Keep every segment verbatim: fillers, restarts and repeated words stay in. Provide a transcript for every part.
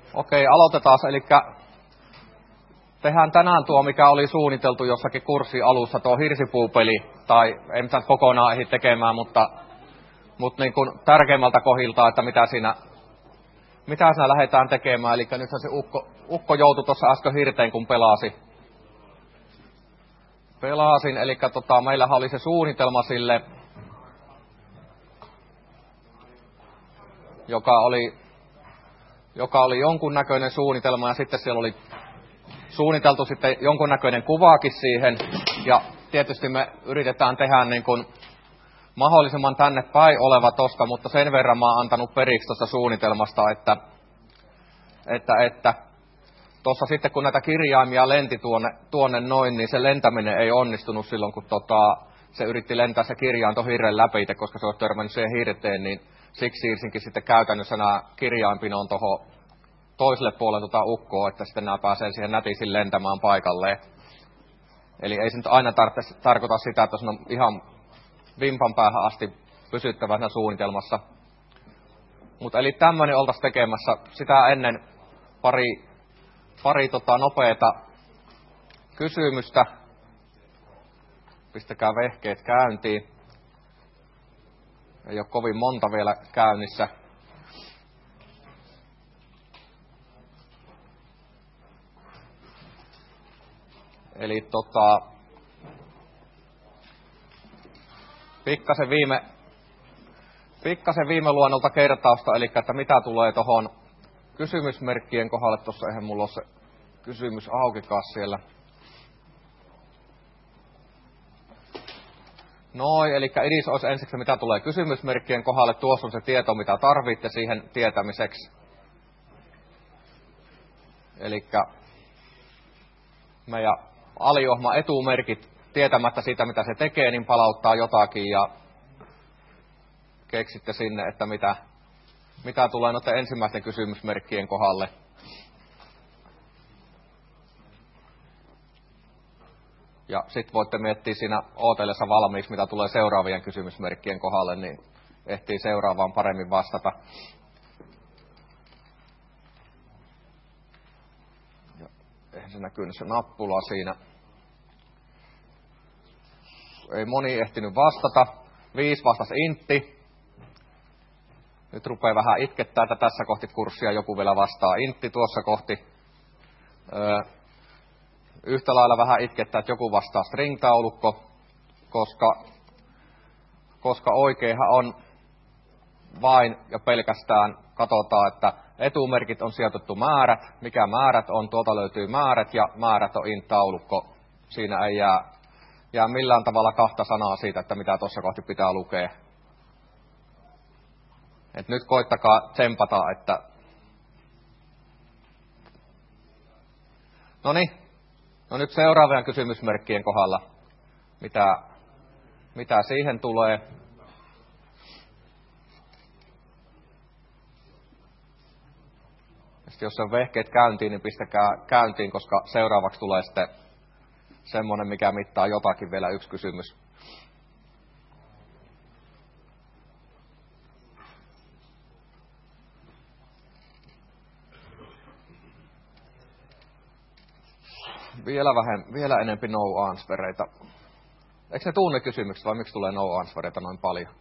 Okei, aloitetaan. Eli tehdään tänään tuo, mikä oli suunniteltu jossakin kurssin alussa, tuo hirsipuupeli. Tai ei mitään kokonaan ehdi tekemään, mutta, mutta niin kuin tärkeimmältä kohilta, että mitä siinä, mitä siinä lähdetään tekemään. Eli nythän se ukko, ukko joutui tuossa äsken hirteen, kun pelasi. Pelasin, eli tota, meillähän oli se suunnitelma sille, joka oli, joka oli jonkunnäköinen suunnitelma, ja sitten siellä oli suunniteltu sitten jonkunnäköinen kuvaakin siihen, ja tietysti me yritetään tehdä niin kuin mahdollisimman tänne päin oleva toska, mutta sen verran mä oon antanut periksi tuosta suunnitelmasta, että, että, että tuossa sitten kun näitä kirjaimia lenti tuonne, tuonne noin, niin se lentäminen ei onnistunut silloin, kun tota, se yritti lentää se kirjainto hirren läpi, koska se olisi törmännyt siihen hirteen, niin siksi siirsinkin sitten käytännössä nämä kirjainpinoon tuohon toiselle puolelle tuota ukkoa, että sitten nämä pääsee siihen nätisin lentämään paikalleen. Eli ei se nyt aina tarvitse, tarkoita sitä, että se on ihan vimpan päähän asti pysyttävä siinä suunnitelmassa. Mutta eli tämmöinen oltaisiin tekemässä. Sitä ennen pari, pari tota nopeata kysymystä. Pistäkää vehkeet käyntiin. Ei ole kovin monta vielä käynnissä. Eli tota, pikkasen viime, pikkasen viime luennolta kertausta, eli että mitä tulee tuohon kysymysmerkkien kohdalle. Tuossa eihän mulla ole se kysymys aukikaan siellä. Noin, eli idis olisi ensiksi, mitä tulee kysymysmerkkien kohdalle. Tuossa on se tieto, mitä tarvitte siihen tietämiseksi. Eli meidän aliohma etumerkit, tietämättä sitä, mitä se tekee, niin palauttaa jotakin, ja keksitte sinne, että mitä, mitä tulee noiden ensimmäisten kysymysmerkkien kohdalle. Ja sitten voitte miettiä siinä ootellessa valmiiksi, mitä tulee seuraavien kysymysmerkkien kohdalle, niin ehtii seuraavaan paremmin vastata. Ja eihän se näkynyt se nappula siinä. Ei moni ehtinyt vastata. Viisi vastasi intti. Nyt rupeaa vähän itkettää, että tässä kohti kurssia joku vielä vastaa intti tuossa kohti. Öö, yhtä lailla vähän itkettää, että joku vastaa string-taulukko, koska, koska oikeinhan on vain ja pelkästään katsotaan, että etumerkit on sijoitettu määrät. Mikä määrät on? Tuolta löytyy määrät ja määrät on int-taulukko. Siinä ei jää, jää millään tavalla kahta sanaa siitä, että mitä tuossa kohti pitää lukea. Et nyt koittakaa tsempata, että Noniin, no nyt seuraavien kysymysmerkkien kohdalla, mitä, mitä siihen tulee. Sitten jos on vehkeet käyntiin, niin pistäkää käyntiin, koska seuraavaksi tulee sitten semmoinen, mikä mittaa jotakin, vielä yksi kysymys. Vielä, vähän, vielä enempi no-answereita. Eikö ne tunne kysymykset vai miksi tulee no-answereita noin paljon?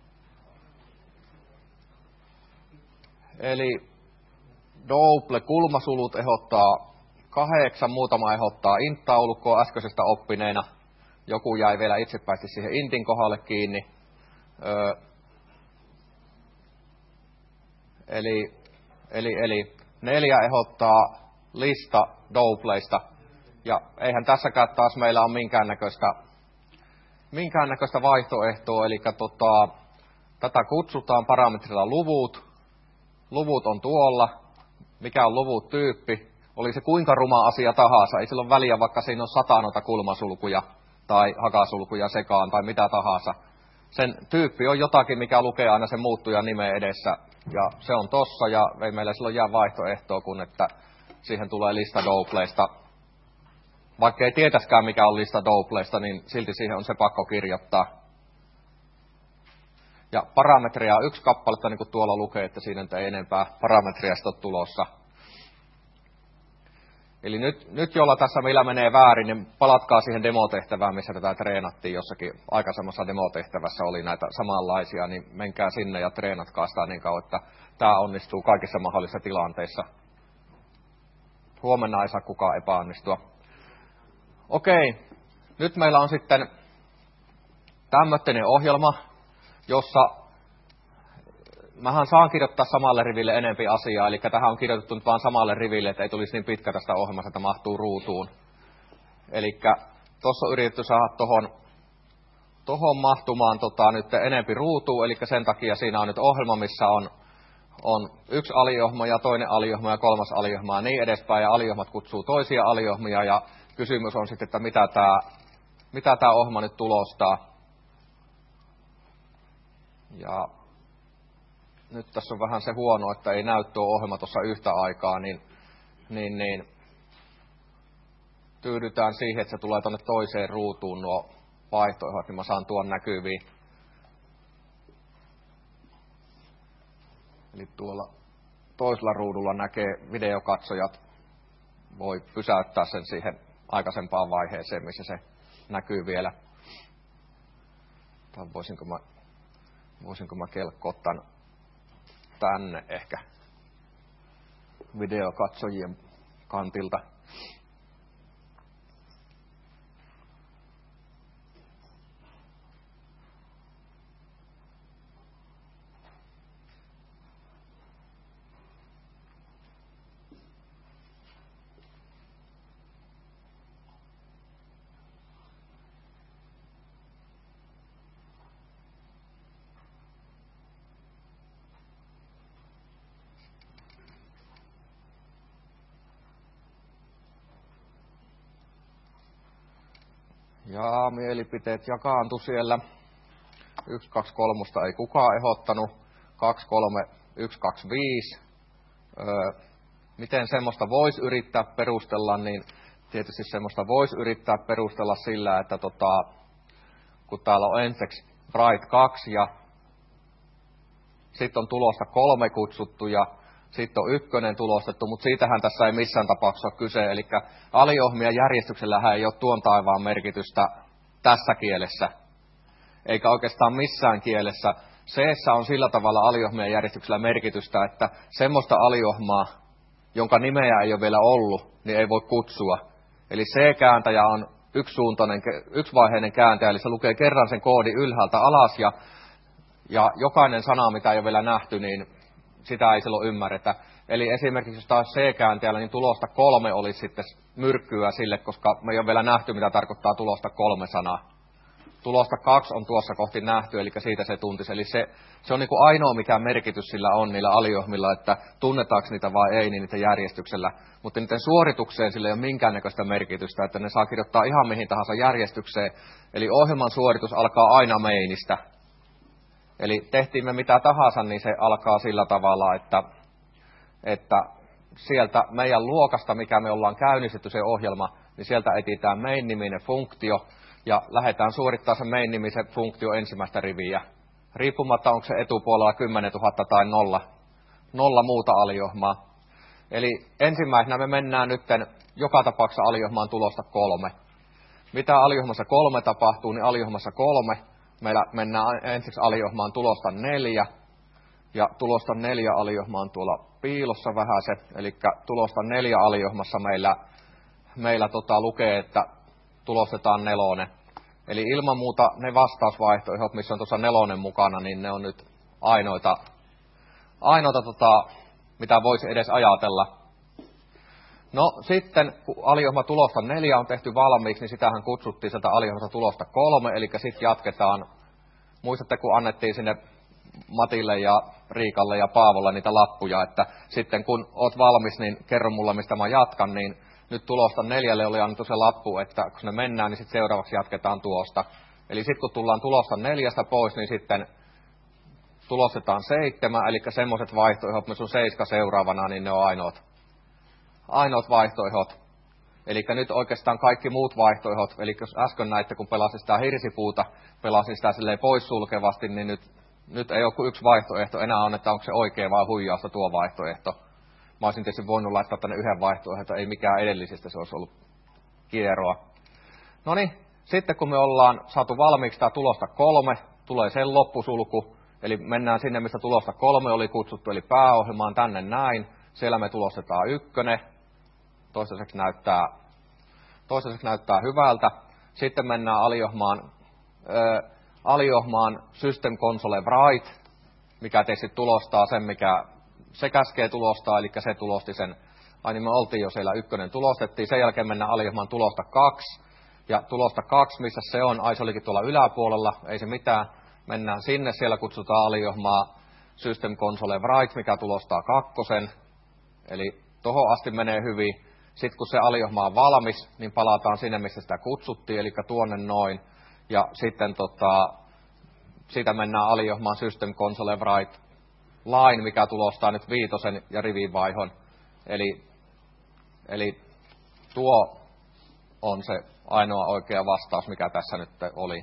Eli double kulmasulut ehdottaa kahdeksan, muutama ehdottaa int-taulukkoa äskeisestä oppineena. Joku jäi vielä itsepäisesti siihen intin kohdalle kiinni. Öö, eli, eli, eli neljä ehdottaa lista doubleista. Ja eihän tässäkään taas meillä ole minkäännäköistä, minkäännäköistä vaihtoehtoa, eli tota, tätä kutsutaan parametrilla luvut. Luvut on tuolla. Mikä on luvut tyyppi? Oli se kuinka ruma asia tahansa. Ei sillä ole väliä, vaikka siinä on sata noita kulmasulkuja tai hakasulkuja sekaan tai mitä tahansa. Sen tyyppi on jotakin, mikä lukee aina sen muuttujan nimen edessä. Ja se on tossa, ja ei meillä silloin jää vaihtoehtoa, kun että siihen tulee lista doubleista. Vaikka ei tietäskään, mikä on lista doubleista, niin silti siihen on se pakko kirjoittaa. Ja parametria on yksi kappaletta, niin kuin tuolla lukee, että siinä ei enempää parametria ole tulossa. Eli nyt, nyt jolla tässä millä menee väärin, niin palatkaa siihen demotehtävään, missä tätä treenattiin jossakin aikaisemmassa demotehtävässä oli näitä samanlaisia, niin menkää sinne ja treenatkaa sitä niin kauan, että tämä onnistuu kaikissa mahdollisissa tilanteissa. Huomenna ei saa kukaan epäonnistua. Okei, nyt meillä on sitten tämmöinen ohjelma, jossa mähän saan kirjoittaa samalle riville enempi asiaa, eli tähän on kirjoitettu nyt vaan samalle riville, että ei tulisi niin pitkä tästä ohjelmasta, että mahtuu ruutuun. Eli tuossa on yritetty saada tohon, tohon mahtumaan tota, nyt enempi ruutuun, eli sen takia siinä on nyt ohjelma, missä on, on yksi aliohma ja toinen aliohma ja kolmas aliohma ja niin edespäin, ja aliohmat kutsuu toisia aliohmia, ja kysymys on sitten, että mitä tämä mitä tämä ohjelma nyt tulostaa. Ja nyt tässä on vähän se huono, että ei näy tuo ohjelma tuossa yhtä aikaa, niin, niin, niin tyydytään siihen, että se tulee tuonne toiseen ruutuun nuo vaihtoehdot, niin mä saan tuon näkyviin. Eli tuolla toisella ruudulla näkee videokatsojat, voi pysäyttää sen siihen aikaisempaan vaiheeseen, missä se näkyy vielä. Tai voisinko mä, voisinko mä kelkkoa tän tänne ehkä videokatsojien kantilta. Ja mielipiteet jakaantu siellä. yksi, kaksi, kolme ei kukaan ehdottanut. kaksi, kolme, yksi, kaksi, viisi. Öö, miten semmoista voisi yrittää perustella, niin tietysti semmoista voisi yrittää perustella sillä, että tota, kun täällä on ensiksi Bright kaksi ja sitten on tulosta kolme kutsuttu ja sitten on ykkönen tulostettu, mutta siitähän tässä ei missään tapauksessa ole kyse. Eli aliohmien järjestyksellähän ei ole tuon taivaan merkitystä tässä kielessä, eikä oikeastaan missään kielessä. C:ssä on sillä tavalla aliohmien järjestyksellä merkitystä, että semmoista aliohmaa, jonka nimeä ei ole vielä ollut, niin ei voi kutsua. Eli C-kääntäjä on yksisuuntainen, yksivaiheinen kääntäjä, eli se lukee kerran sen koodin ylhäältä alas, ja, ja jokainen sana, mitä ei ole vielä nähty, niin sitä ei silloin ymmärretä. Eli esimerkiksi jos taas C-kääntäjällä, niin tulosta kolme olisi sitten myrkkyä sille, koska me ei ole vielä nähty, mitä tarkoittaa tulosta kolme sanaa. Tulosta kaksi on tuossa kohti nähty, eli siitä se tuntisi. Eli se, se on niin kuin ainoa, mikä merkitys sillä on niillä aliohmilla, että tunnetaanko niitä vai ei, niin niiden järjestyksellä. Mutta niiden suoritukseen sillä ei ole minkäännäköistä merkitystä, että ne saa kirjoittaa ihan mihin tahansa järjestykseen. Eli ohjelman suoritus alkaa aina mainista. Eli tehtiin me mitä tahansa, niin se alkaa sillä tavalla, että, että sieltä meidän luokasta, mikä me ollaan käynnistetty se ohjelma, niin sieltä etsitään main-niminen funktio, ja lähdetään suorittamaan se main-nimisen funktio ensimmäistä riviä. Riippumatta onko se etupuolella kymmenentuhatta tai nolla, nolla muuta aliohmaa. Eli ensimmäisenä me mennään nyt joka tapauksessa aliohmaan tulosta kolme. Mitä aliohmassa kolme tapahtuu, niin aliohmassa kolme meillä mennään ensiksi aliohmaan tulosta neljä. Ja tulosta neljä aliohmaan tuolla piilossa vähän se. Eli tulosta neljä aliohmassa meillä, meillä tota lukee, että tulostetaan nelonen. Eli ilman muuta ne vastausvaihtoehdot, missä on tuossa nelonen mukana, niin ne on nyt ainoita, ainoita tota, mitä voisi edes ajatella. No sitten, kun aliohma tulosta neljä on tehty valmiiksi, niin sitähän kutsuttiin sieltä aliohmasta tulosta kolme, eli sitten jatketaan. Muistatte, kun annettiin sinne Matille ja Riikalle ja Paavolle niitä lappuja, että sitten kun oot valmis, niin kerro mulle, mistä mä jatkan, niin nyt tulosta neljälle oli annettu se lappu, että kun ne mennään, niin sitten seuraavaksi jatketaan tuosta. Eli sitten kun tullaan tulosta neljästä pois, niin sitten tulostetaan seitsemän, eli semmoiset vaihtoehdot, missä on seiska seuraavana, niin ne on ainoat, ainoat vaihtoehdot. Eli nyt oikeastaan kaikki muut vaihtoehdot, eli jos äsken näitte, kun pelasin sitä hirsipuuta, pelasin sitä silleen poissulkevasti, niin nyt, nyt ei ole kuin yksi vaihtoehto enää on, että onko se oikea vai huijausta tuo vaihtoehto. Mä olisin tietysti voinut laittaa tänne yhden vaihtoehdon, että ei mikään edellisistä, se olisi ollut kieroa. No niin, sitten kun me ollaan saatu valmiiksi tämä tulosta kolme, tulee sen loppusulku, eli mennään sinne, mistä tulosta kolme oli kutsuttu, eli pääohjelmaan tänne näin. Siellä me tulostetaan ykkönen, toistaiseksi näyttää, toistaiseksi näyttää hyvältä. Sitten mennään aliohmaan, äh, aliohmaan System Console Write, mikä tietysti tulostaa sen, mikä se käskee tulostaa, eli se tulosti sen, ai niin me oltiin jo siellä ykkönen tulostettiin, sen jälkeen mennään aliohmaan tulosta kaksi, ja tulosta kaksi, missä se on, ai se olikin tuolla yläpuolella, ei se mitään, mennään sinne, siellä kutsutaan aliohmaa System Console Write, mikä tulostaa kakkosen, eli tohon asti menee hyvin. Sitten kun se aliohma on valmis, niin palataan sinne, missä sitä kutsuttiin, eli tuonne noin, ja sitten tota, siitä mennään aliohmaan System Console Write line, mikä tulostaa nyt viitosen ja rivivaihon. Eli, eli tuo on se ainoa oikea vastaus, mikä tässä nyt oli.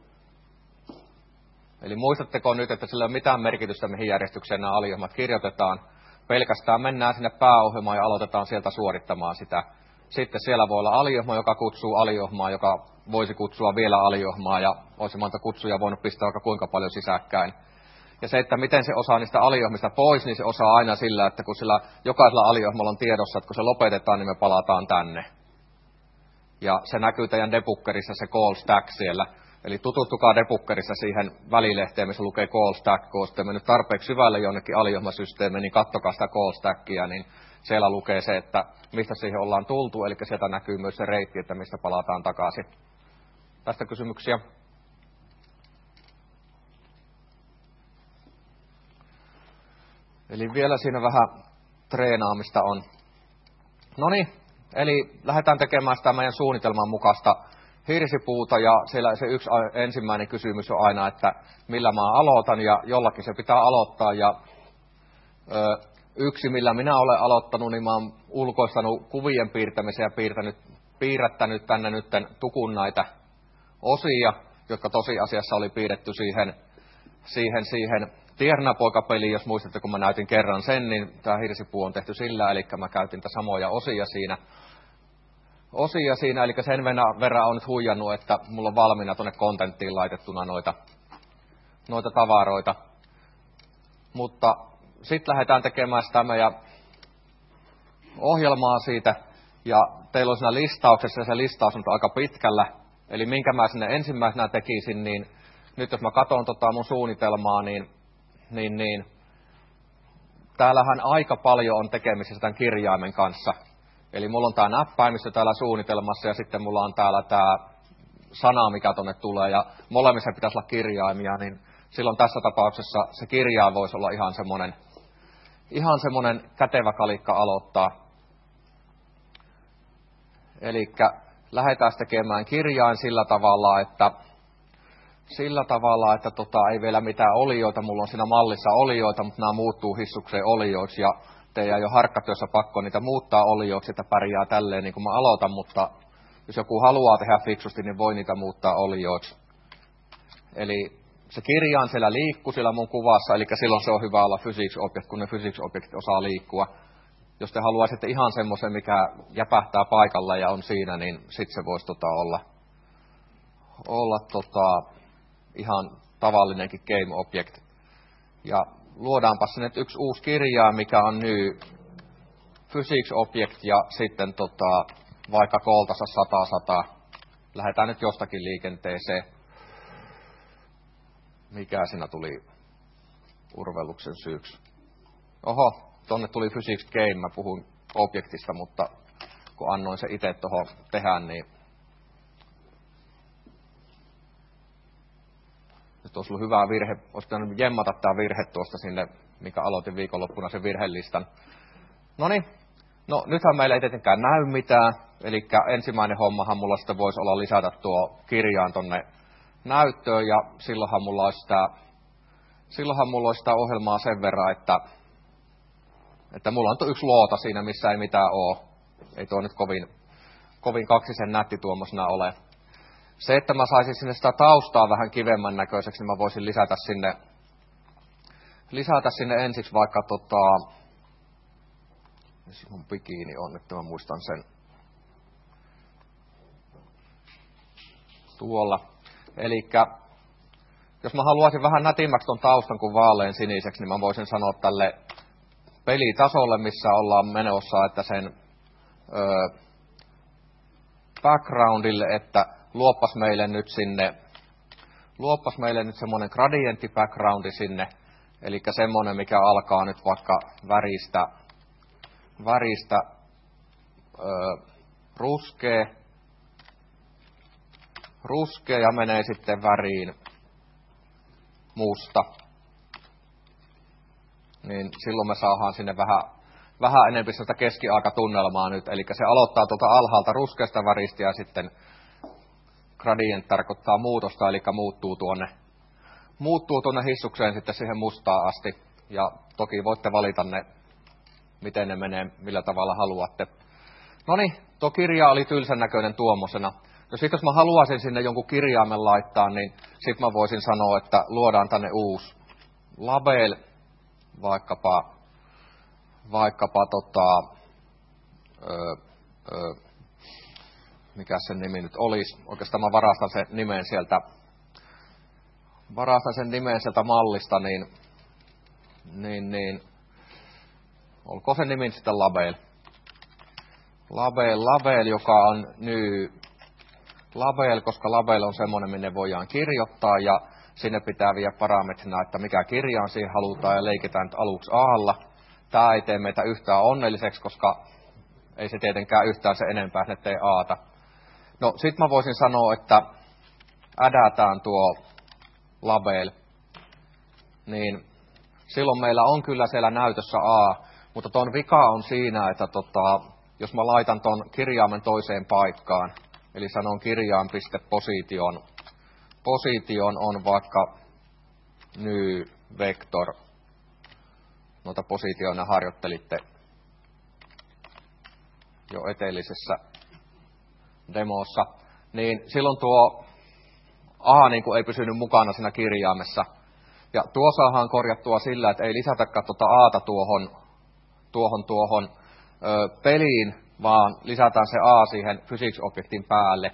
Eli muistatteko nyt, että sillä ei ole mitään merkitystä, mihin järjestykseen nämä aliohmat kirjoitetaan. Pelkästään mennään sinne pääohjelmaan ja aloitetaan sieltä suorittamaan sitä. Sitten siellä voi olla aliohma, joka kutsuu aliohmaa, joka voisi kutsua vielä aliohmaa, ja olisi monta kutsuja voinut pistää vaikka kuinka paljon sisäkkäin. Ja se, että miten se osaa niistä aliohmista pois, niin se osaa aina sillä, että kun sillä jokaisella aliohmalla on tiedossa, että kun se lopetetaan, niin me palataan tänne. Ja se näkyy teidän debuggerissa se call stack siellä. Eli tututtukaa debuggerissa siihen välilehteen, missä lukee call stack, kun olette mennyt tarpeeksi syvälle jonnekin aliohmasysteemiin, niin kattokaa sitä call stackia, niin siellä lukee se, että mistä siihen ollaan tultu, eli sieltä näkyy myös se reitti, että mistä palataan takaisin. Tästä kysymyksiä? Eli vielä siinä vähän treenaamista on. No niin, eli lähdetään tekemään sitä meidän suunnitelman mukaista hirsipuuta, ja siellä se yksi ensimmäinen kysymys on aina, että millä mä aloitan, ja jollakin se pitää aloittaa, ja ö, yksi, millä minä olen aloittanut, niin mä oon ulkoistanut kuvien piirtämisen ja piirtänyt, piirrättänyt tänne nyt tukun näitä osia, jotka tosiasiassa oli piirretty siihen, siihen, siihen Tiernapoika-peliin, jos muistatte, kun mä näytin kerran sen, niin tämä hirsipuu on tehty sillä, eli mä käytin tätä samoja osia siinä, osia siinä, eli sen verran on nyt huijannut, että mulla on valmiina tuonne kontenttiin laitettuna noita, noita tavaroita. Mutta sitten lähdetään tekemään sitä meidän ohjelmaa siitä, ja teillä on siinä listauksessa, ja se listaus on aika pitkällä, eli minkä mä sinne ensimmäisenä tekisin, niin nyt jos mä katson tota mun suunnitelmaa, niin, niin, niin täällähän aika paljon on tekemisissä tämän kirjaimen kanssa. Eli mulla on tämä näppäimistö täällä suunnitelmassa, ja sitten mulla on täällä tämä sana, mikä tuonne tulee, ja molemmissa pitäisi olla kirjaimia, niin silloin tässä tapauksessa se kirjain voisi olla ihan semmoinen, ihan semmoinen kätevä kalikka aloittaa. Eli lähdetään tekemään kirjain sillä tavalla, että, sillä tavalla, että tota, ei vielä mitään olioita, mulla on siinä mallissa olioita, mutta nämä muuttuu hissukseen olioiksi, ja teidän jo harkkatyössä pakko niitä muuttaa olioiksi, että pärjää tälleen niin kuin mä aloitan, mutta jos joku haluaa tehdä fiksusti, niin voi niitä muuttaa olioiksi. Eli se kirjaan siellä liikkuu siellä mun kuvassa, eli silloin se on hyvä olla physics object, kun ne physics objectit osaa liikkua. Jos te haluaisitte ihan semmoisen, mikä jäpähtää paikalla ja on siinä, niin sitten se voisi tota olla, olla tota, ihan tavallinenkin game object. Ja luodaanpa sinne yksi uusi kirjaa, mikä on nyt physics object, ja sitten tota, vaikka koltassa sata sata. Lähdetään nyt jostakin liikenteeseen. Mikä siinä tuli urvelluksen syyksi? Oho, tonne tuli physics game, mä puhun objektista, mutta kun annoin se itse tuohon tehdä, niin nyt olisi ollut hyvä virhe, olisi pitänyt jemmata tämä virhe tuosta sinne, mikä aloitin viikonloppuna sen virhelistan. Noniin, no nythän meillä ei tietenkään näy mitään, eli ensimmäinen hommahan mulla sitten voisi olla lisätä tuo kirjaan tonne näyttöön, ja silloinhan mulla olisi sitä, silloinhan mulla olisi sitä ohjelmaa sen verran, että, että mulla on yksi luota siinä, missä ei mitään ole. Ei tuo nyt kovin, kovin kaksisen nätti tuommoisena ole. Se, että mä saisin sinne sitä taustaa vähän kivemmän näköiseksi, niin mä voisin lisätä sinne, lisätä sinne ensiksi vaikka tota, Missä mun bikiini on, että mä muistan sen. Tuolla. Elikkä, jos mä haluaisin vähän nätimmäksi ton taustan kuin vaalean siniseksi, niin mä voisin sanoa tälle pelitasolle, missä ollaan menossa, että sen ö, backgroundille, että luoppas meille nyt sinne, luoppas meille nyt semmoinen gradientti backgroundi sinne, eli semmoinen, mikä alkaa nyt vaikka väristä, väristä ö, ruskea, ruskea ja menee sitten väriin musta. Niin silloin me saadaan sinne vähän, vähän enemmän sitä keskiaikatunnelmaa nyt. Eli se aloittaa tuolta alhaalta ruskeasta väristä ja sitten gradient tarkoittaa muutosta, eli muuttuu tuonne, muuttuu tuonne hissukseen sitten siihen mustaan asti. Ja toki voitte valita ne, miten ne menee, millä tavalla haluatte. Noniin, tuo kirja oli tylsän näköinen tuommoisena. No sit jos mä haluaisin sinne jonkun kirjaimen laittaa, niin sit mä voisin sanoa, että luodaan tänne uusi label, vaikkapa, vaikkapa tota, öö, öö, mikä sen nimi nyt olisi. Oikeastaan mä varastan sen nimen sieltä, varastan sen nimen sieltä mallista, niin, niin, niin olko sen nimi sitten label? Label, label, joka on nyt label, koska label on semmoinen, minne voidaan kirjoittaa ja sinne pitää viedä parametrina, että mikä kirjaan siihen halutaan ja leikitään nyt aluksi aalla. Tämä ei tee meitä yhtään onnelliseksi, koska ei se tietenkään yhtään se enempää sinne tee aata. No sit mä voisin sanoa, että ädätään tuo label, niin silloin meillä on kyllä siellä näytössä A, mutta ton vika on siinä, että tota, jos mä laitan ton kirjaimen toiseen paikkaan, eli sanon kirjain.position, position on vaikka new vector, noita positioina harjoittelitte jo edellisessä demossa, niin silloin tuo A niin kuin ei pysynyt mukana siinä kirjaimessa. Ja tuo saadaan korjattua sillä, että ei lisätäkään tuota A:ta tuohon, tuohon, tuohon ö, peliin, vaan lisätään se A siihen physics-objektin päälle.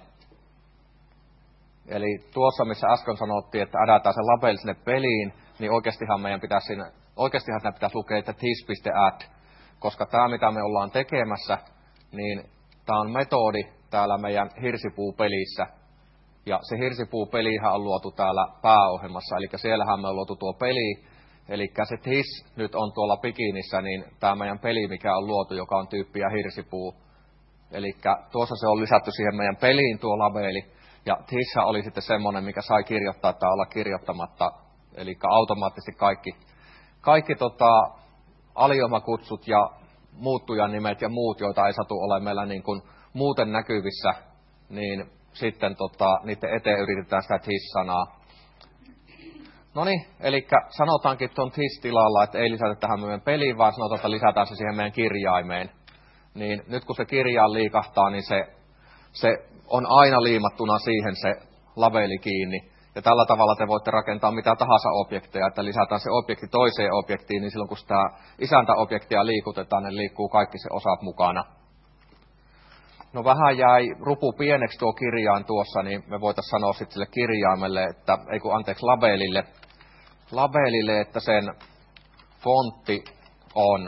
Eli tuossa, missä äsken sanottiin, että ädätään se label sinne peliin, niin oikeastihan meidän pitäisi siinä, oikeastihan siinä pitäisi lukea, että this.add, koska tämä, mitä me ollaan tekemässä, niin tämä on metodi täällä meidän hirsipuupelissä. Ja se hirsipuupelihän on luotu täällä pääohjelmassa, eli siellähän me on luotu tuo peli, eli se this nyt on tuolla bikinissä, niin tämä meidän peli, mikä on luotu, joka on tyyppiä hirsipuu. Eli tuossa se on lisätty siihen meidän peliin tuo labeli, ja this oli sitten semmoinen, mikä sai kirjoittaa tai olla kirjoittamatta, eli automaattisesti kaikki, kaikki tota, aliomakutsut ja muuttujan nimet ja muut, joita ei satu ole meillä niin kuin muuten näkyvissä, niin sitten tota, niiden eteen yritetään sitä this-sanaa. No niin, eli sanotaankin tuon this-tilalla, että ei lisätä tähän meidän peliin, vaan sanotaan, että lisätään se siihen meidän kirjaimeen. Niin nyt kun se kirjaan liikahtaa, niin se, se on aina liimattuna siihen se labeli kiinni. Ja tällä tavalla te voitte rakentaa mitä tahansa objekteja, että lisätään se objekti toiseen objektiin, niin silloin kun sitä isäntäobjektia liikutetaan, niin liikkuu kaikki se osat mukana. No vähän jäi rupu pieneksi tuo kirjain tuossa, niin me voitaisiin sanoa sitten sille kirjaimelle, että, ei kun anteeksi, labelille, labelille, että sen fontti on,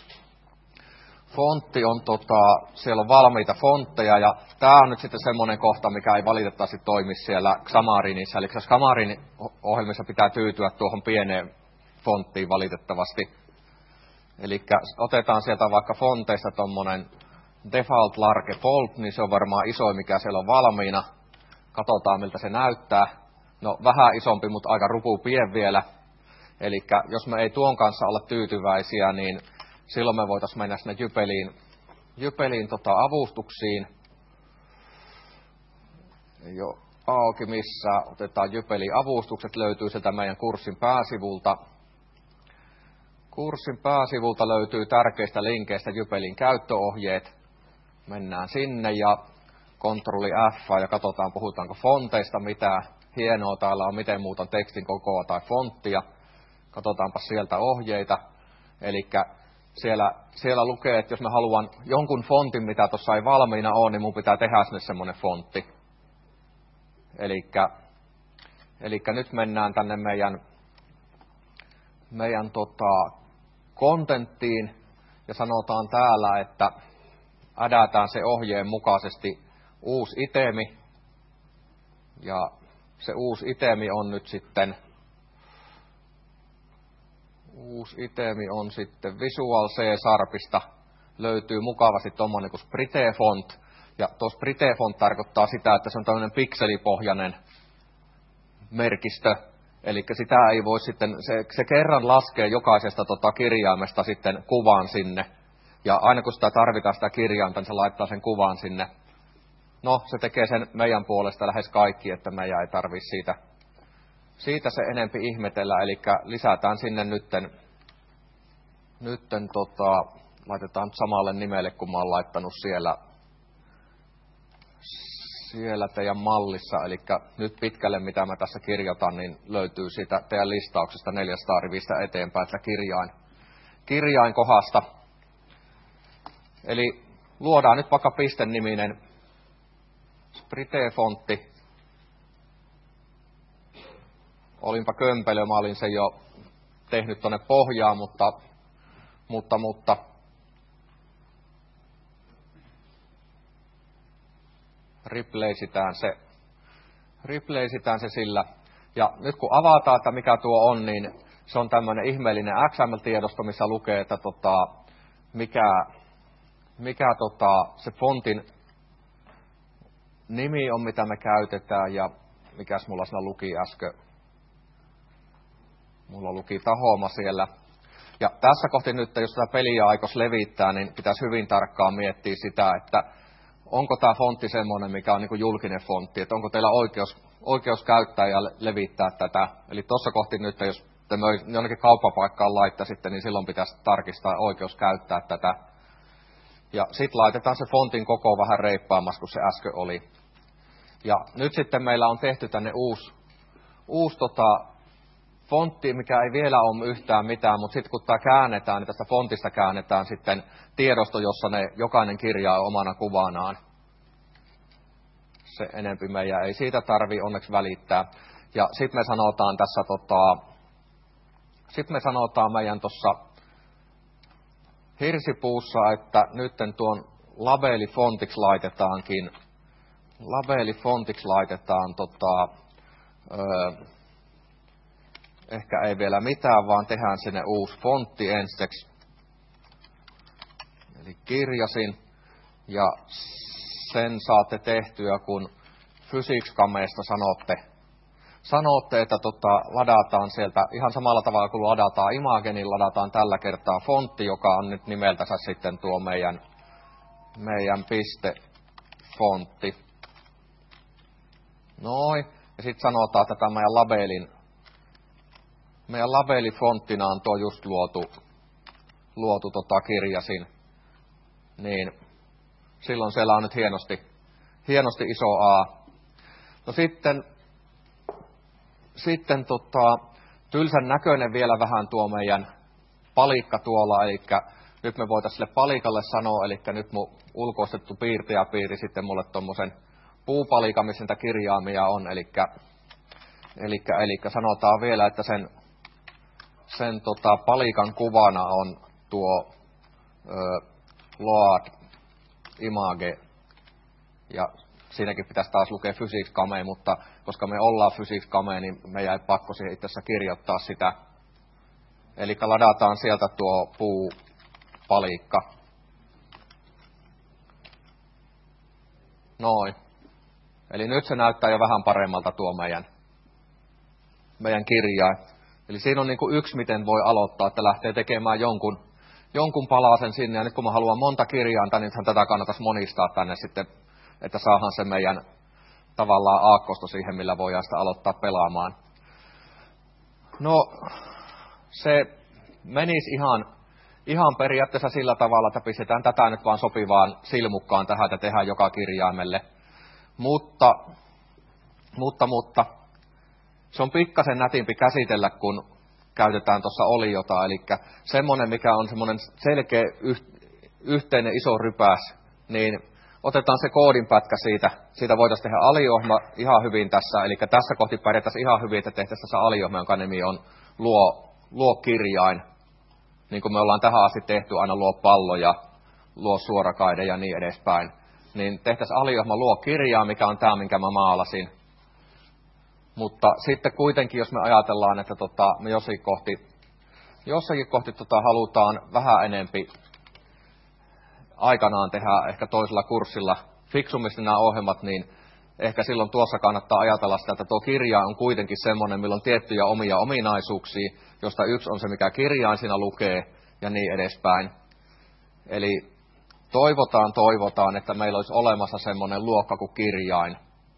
fontti on tota, siellä on valmiita fontteja, ja tämä on nyt sitten semmoinen kohta, mikä ei valitettavasti toimi siellä Xamarinissa, eli Xamarin ohjelmissa pitää tyytyä tuohon pieneen fonttiin valitettavasti. Eli otetaan sieltä vaikka fonteista tuommoinen default large bold, niin se on varmaan iso, mikä siellä on valmiina. Katsotaan, miltä se näyttää. No, vähän isompi, mutta aika rupupien vielä. Eli jos me ei tuon kanssa olla tyytyväisiä, niin silloin me voitaisiin mennä sinne Jypeliin, Jypeliin tota, avustuksiin. Ei ole auki missä. Otetaan Jypeliin avustukset, löytyy sieltä meidän kurssin pääsivulta. Kurssin pääsivulta löytyy tärkeistä linkeistä Jypelin käyttöohjeet. Mennään sinne ja kontrolli F ja katsotaan, puhutaanko fonteista, mitä hienoa täällä on, miten muutan tekstin kokoa tai fonttia. Katsotaanpa sieltä ohjeita. Eli siellä, siellä lukee, että jos mä haluan jonkun fontin, mitä tuossa ei valmiina ole, niin mun pitää tehdä sinne semmoinen fontti. Elikkä, elikkä nyt mennään tänne meidän, meidän tota, kontenttiin ja sanotaan täällä, että ädätään se ohjeen mukaisesti uusi itemi. Ja se uusi itemi on nyt sitten, uusi itemi on sitten Visual C-Sharpista. Löytyy mukavasti tuommoinen kuin Sprite Font. Ja tuo Sprite Font tarkoittaa sitä, että se on tämmöinen pikselipohjainen merkistö. Eli sitä ei voi sitten, se, se kerran laskee jokaisesta tota kirjaimesta sitten kuvan sinne. Ja aina kun sitä tarvitaan sitä kirjainta, niin se laittaa sen kuvan sinne. No, se tekee sen meidän puolesta lähes kaikki, että meidän ei tarvitse siitä, siitä se enempi ihmetellä. Eli lisätään sinne nytten, nytten tota, laitetaan nyt samalle nimelle, kun mä oon laittanut siellä, siellä teidän mallissa. Eli nyt pitkälle, mitä mä tässä kirjoitan, niin löytyy siitä teidän listauksesta neljäsataa rivistä eteenpäin, että kirjain, kirjain kohdasta. Eli luodaan nyt vaikka piste-niminen Sprite-fontti. Olinpa kömpelö, mä olin sen jo tehnyt tuonne pohjaan, mutta, mutta, mutta replaceitään se, replaceitään se sillä. Ja nyt kun avataan, että mikä tuo on, niin se on tämmöinen ihmeellinen X M L-tiedosto, missä lukee, että tota, mikä, mikä tota, se fontin nimi on, mitä me käytetään, ja mikäs mulla siinä luki äsken. Mulla luki Tahoma siellä. Ja tässä kohti nyt, jos tätä peliä aikoisi levittää, niin pitäisi hyvin tarkkaan miettiä sitä, että onko tämä fontti semmoinen, mikä on niin kuin julkinen fontti, että onko teillä oikeus, oikeus käyttää ja levittää tätä. Eli tuossa kohti nyt, jos te jonnekin kauppapaikkaan laittaisitte, niin silloin pitäisi tarkistaa oikeus käyttää tätä. Ja sitten laitetaan se fontin koko vähän reippaamassa, kun se äsken oli. Ja nyt sitten meillä on tehty tänne uusi, uusi tota, fontti, mikä ei vielä ole yhtään mitään, mutta sitten kun tämä käännetään, niin tästä fontista käännetään sitten tiedosto, jossa ne jokainen kirja on omana kuvanaan. Se enempi meidän ei siitä tarvi onneksi välittää. Ja sitten me sanotaan tässä, tota, sitten me sanotaan meidän tuossa hirsipuussa, että nytten tuon labelifontiksi laitetaankin, labelifontiksi laitetaan tota, öö, ehkä ei vielä mitään, vaan tehdään sinne uusi fontti ensiksi. Eli kirjasin, ja sen saatte tehtyä, kun Physics-kameesta sanotte, sanotte että tota, ladataan sieltä ihan samalla tavalla kuin ladataan Image, niin ladataan tällä kertaa fontti, joka on nyt nimeltänsä sitten tuo meidän, meidän piste-fontti. Noin, ja sitten sanotaan, että tämä meidän labelin Meidän labelifonttina on tuo just luotu, luotu tota kirjasin, niin silloin siellä on nyt hienosti, hienosti iso A. No sitten, sitten tota, tylsän näköinen vielä vähän tuo meidän palikka tuolla, eli nyt me voitaisiin sille palikalle sanoa, eli nyt mun ulkoistettu piirtäjä piiri sitten mulle tuommoisen puupalikan, missä niitä kirjaimia on, eli, eli, eli sanotaan vielä, että sen Sen tota, palikan kuvana on tuo ö, load image, ja siinäkin pitäisi taas lukea Physics-kame, mutta koska me ollaan Physics-kame, niin meidän ei pakko siihen itse asiassa kirjoittaa sitä. Eli ladataan sieltä tuo puupalikka. Noin. Eli nyt se näyttää jo vähän paremmalta tuo meidän, meidän kirjain. Eli siinä on niin kuin yksi, miten voi aloittaa, että lähtee tekemään jonkun, jonkun palasen sinne. Ja nyt kun mä haluan monta kirjainta, niin tätä kannattaisi monistaa tänne sitten, että saadaan se meidän tavallaan aakkosto siihen, millä voidaan sitä aloittaa pelaamaan. No, se menisi ihan, ihan periaatteessa sillä tavalla, että pistetään tätä nyt vaan sopivaan silmukkaan tähän, että tehdään joka kirjaimelle. Mutta, mutta, mutta... Se on pikkasen nätimpi käsitellä, kun käytetään tuossa oliota, eli semmoinen, mikä on semmoinen selkeä yhteinen iso rypäs, niin otetaan se koodinpätkä siitä, siitä voitaisiin tehdä aliohjelma ihan hyvin tässä, eli tässä kohti pärjätäisiin ihan hyvin, että tehtäisiin tässä aliohjelma, jonka nimi on luo, luo kirjain, niin kuin me ollaan tähän asti tehty, aina luo palloja, luo suorakaide ja niin edespäin. Niin tehtäisiin aliohjelma luo kirjaa, mikä on tämä, minkä mä maalasin. Mutta sitten kuitenkin, jos me ajatellaan, että tota, me jossakin kohti, jossakin kohti tota, halutaan vähän enempi aikanaan tehdä ehkä toisella kurssilla fiksumista nämä ohjelmat, niin ehkä silloin tuossa kannattaa ajatella sitä, että tuo kirja on kuitenkin semmoinen, millä on tiettyjä omia ominaisuuksia, josta yksi on se, mikä kirjain siinä lukee ja niin edespäin. Eli toivotaan, toivotaan, että meillä olisi olemassa semmoinen luokka kuin kirjain.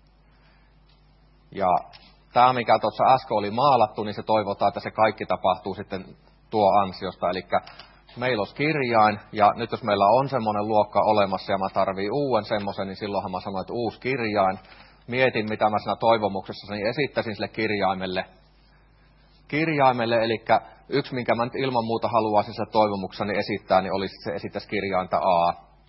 Ja tämä, mikä tuossa äsken oli maalattu, niin se toivotaan, että se kaikki tapahtuu sitten tuo ansiosta. Eli meillä olisi kirjain, ja nyt jos meillä on semmoinen luokka olemassa, ja mä tarviin uuden semmoisen, niin silloinhan mä sanoin, että uusi kirjain. Mietin, mitä mä siinä toivomuksessa niin esittäisin sille kirjaimelle. Kirjaimelle, eli yksi, minkä mä nyt ilman muuta haluaisin sille toivomukseni esittää, niin olisi, että se esittäisi kirjainta A.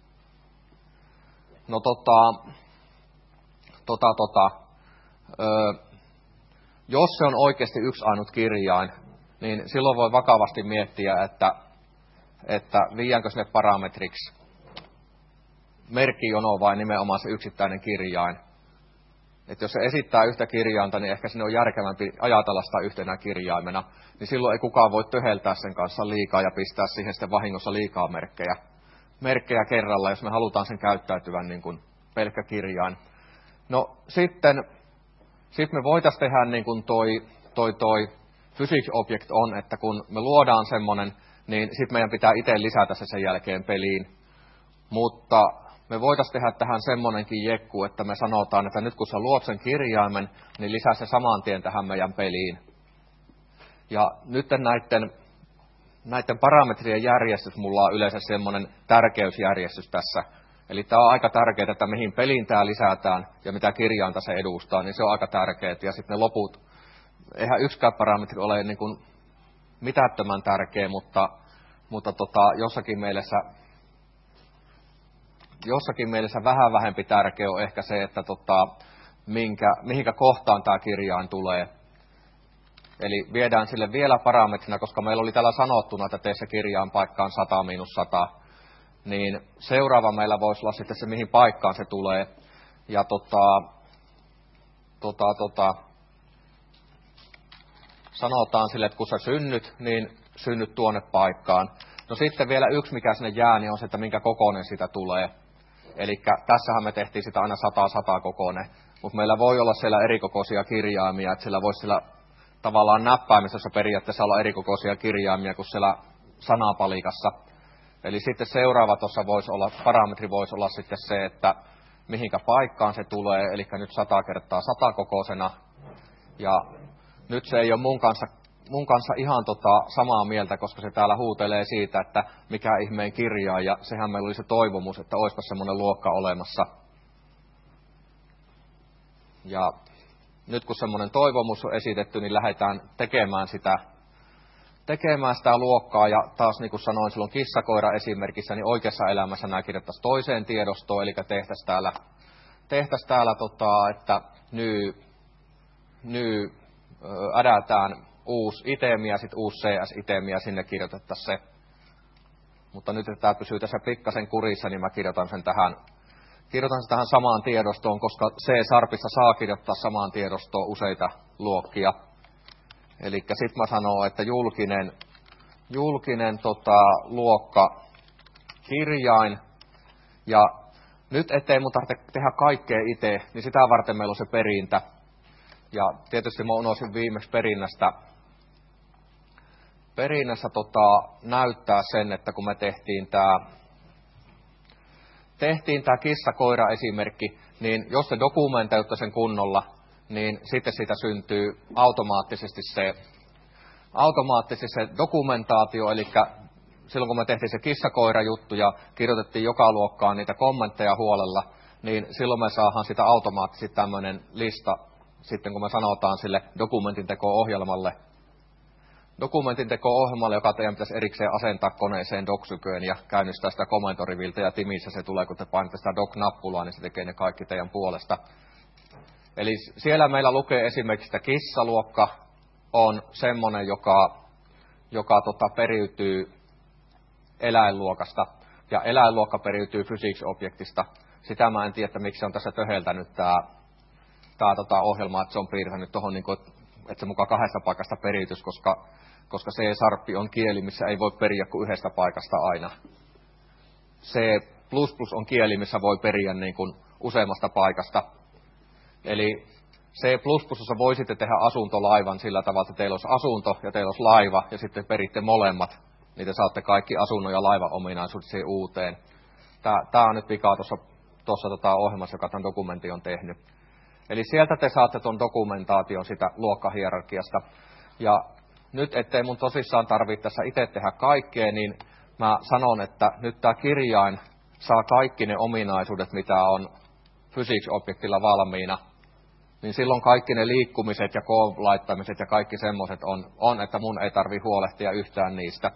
No tota, tota, tota, öö, jos se on oikeasti yksi ainut kirjain, niin silloin voi vakavasti miettiä, että, että viiänkö sinne parametriksi merkkijono vai nimenomaan se yksittäinen kirjain. Että jos se esittää yhtä kirjainta, niin ehkä sinne on järkevämpi ajatella sitä yhtenä kirjaimena, niin silloin ei kukaan voi töheltää sen kanssa liikaa ja pistää siihen sitten vahingossa liikaa merkkejä. Merkkejä kerralla, jos me halutaan sen käyttäytyvän niin kuin pelkkä kirjain. No sitten, sitten me voitaisiin tehdä niin kuin toi, toi, toi physics object on, että kun me luodaan semmoinen, niin sitten meidän pitää itse lisätä se sen jälkeen peliin. Mutta me voitaisiin tehdä tähän semmoinenkin jekku, että me sanotaan, että nyt kun sä luot sen kirjaimen, niin lisää se saman tien tähän meidän peliin. Ja nyt näiden, näiden parametrien järjestys mulla on yleensä semmoinen tärkeysjärjestys tässä. Eli tämä on aika tärkeää, että mihin peliin tämä lisätään ja mitä kirjainta se edustaa, niin se on aika tärkeää. Ja sitten ne loput, eihän yksikään parametri ole niin kuin mitättömän tärkeä, mutta, mutta tota, jossakin mielessä... Jossakin mielessä vähän vähempi tärkeä on ehkä se, että tota, minkä, mihinkä kohtaan tämä kirjain tulee. Eli viedään sille vielä parametrina, koska meillä oli täällä sanottuna, että tee se kirjain paikkaan sata miinus sata. Niin seuraava meillä voisi olla sitten se, mihin paikkaan se tulee. Ja tota, tota, tota, sanotaan sille, että kun sä synnyt, niin synnyt tuonne paikkaan. No sitten vielä yksi, mikä sinne jää, niin on se, että minkä kokoinen sitä tulee. Eli tässähän me tehtiin sitä aina sata sata kokoinen, mutta meillä voi olla siellä erikokoisia kirjaimia, että sillä voisi siellä tavallaan näppäimisessä periaatteessa olla erikokoisia kirjaimia kuin siellä sanapalikassa. Eli sitten seuraava tuossa voisi olla, parametri voisi olla sitten se, että mihinkä paikkaan se tulee, eli nyt sata kertaa sata kokoisena. Ja nyt se ei ole mun kanssa, mun kanssa ihan tota samaa mieltä, koska se täällä huutelee siitä, että mikä ihmeen kirjaa, ja sehän meillä oli se toivomus, että olisipa semmoinen luokka olemassa. Ja nyt kun semmoinen toivomus on esitetty, niin lähdetään tekemään sitä, tekemään sitä luokkaa, ja taas niin kuin sanoin silloin kissakoira esimerkissä, niin oikeassa elämässä nämä kirjoittaisiin toiseen tiedostoon, eli tehtäisiin täällä, tehtäisiin täällä tota, että ny, ny ädätään uusi itemi ja sitten uusi C S-itemi ja sinne kirjoitettaisiin se. Mutta nyt, että tämä pysyy tässä pikkasen kurissa, niin mä kirjoitan sen tähän, kirjoitan sen tähän samaan tiedostoon, koska C-sharpissa saa kirjoittaa samaan tiedostoon useita luokkia. Eli sitten mä sanon, että julkinen, julkinen tota, luokka kirjain. Ja nyt ettei mun tarvitse tehdä kaikkea itse, niin sitä varten meillä on se perintä. Ja tietysti mä unohdin viimeksi perinnästä, perinnässä tota, näyttää sen, että kun me tehtiin tämä tehtiin tää kissa-koira-esimerkki, niin jos se dokumentoitte sen kunnolla, niin sitten siitä syntyy automaattisesti se, automaattisesti se dokumentaatio, eli silloin kun me tehtiin se kissa-koira-juttu ja kirjoitettiin joka luokkaan niitä kommentteja huolella, niin silloin me saadaan sitä automaattisesti tämmöinen lista, sitten kun me sanotaan sille dokumentin teko-ohjelmalle, dokumentin teko-ohjelmalle, joka teidän pitäisi erikseen asentaa koneeseen doksykön ja käynnistää sitä komentoriviltä ja Timissä se tulee, kun te painatte sitä doc-nappulaa, niin se tekee ne kaikki teidän puolesta. Eli siellä meillä lukee esimerkiksi, että kissaluokka on semmoinen, joka, joka tota, periytyy eläinluokasta ja eläinluokka periytyy physics-objektista. Sitä mä en tiedä, että miksi se on tässä töheltänyt tämä tää, tota, ohjelma, että se on piirtänyt tuohon, niin että se mukaan kahdesta paikasta periytys, koska, koska C-sarppi on kieli, missä ei voi periä kuin yhdestä paikasta aina. C plus plus on kieli, missä voi periä niin kuin useammasta paikasta. Eli C plus plus voisitte tehdä asuntolaivan sillä tavalla, että teillä olisi asunto ja teillä olisi laiva, ja sitten peritte molemmat, niin te saatte kaikki asunnon ja laivan ominaisuudet siihen uuteen. Tämä on nyt vika tuossa, tuossa tota ohjelmassa, joka tämän dokumentin on tehnyt. Eli sieltä te saatte tuon dokumentaation sitä luokkahierarkiasta. Ja nyt, ettei mun tosissaan tarvitse tässä itse tehdä kaikkea, niin mä sanon, että nyt tämä kirjain saa kaikki ne ominaisuudet, mitä on physics-objektilla valmiina. Niin silloin kaikki ne liikkumiset ja koon laittamiset ja kaikki semmoiset on, on, että mun ei tarvi huolehtia yhtään niistä.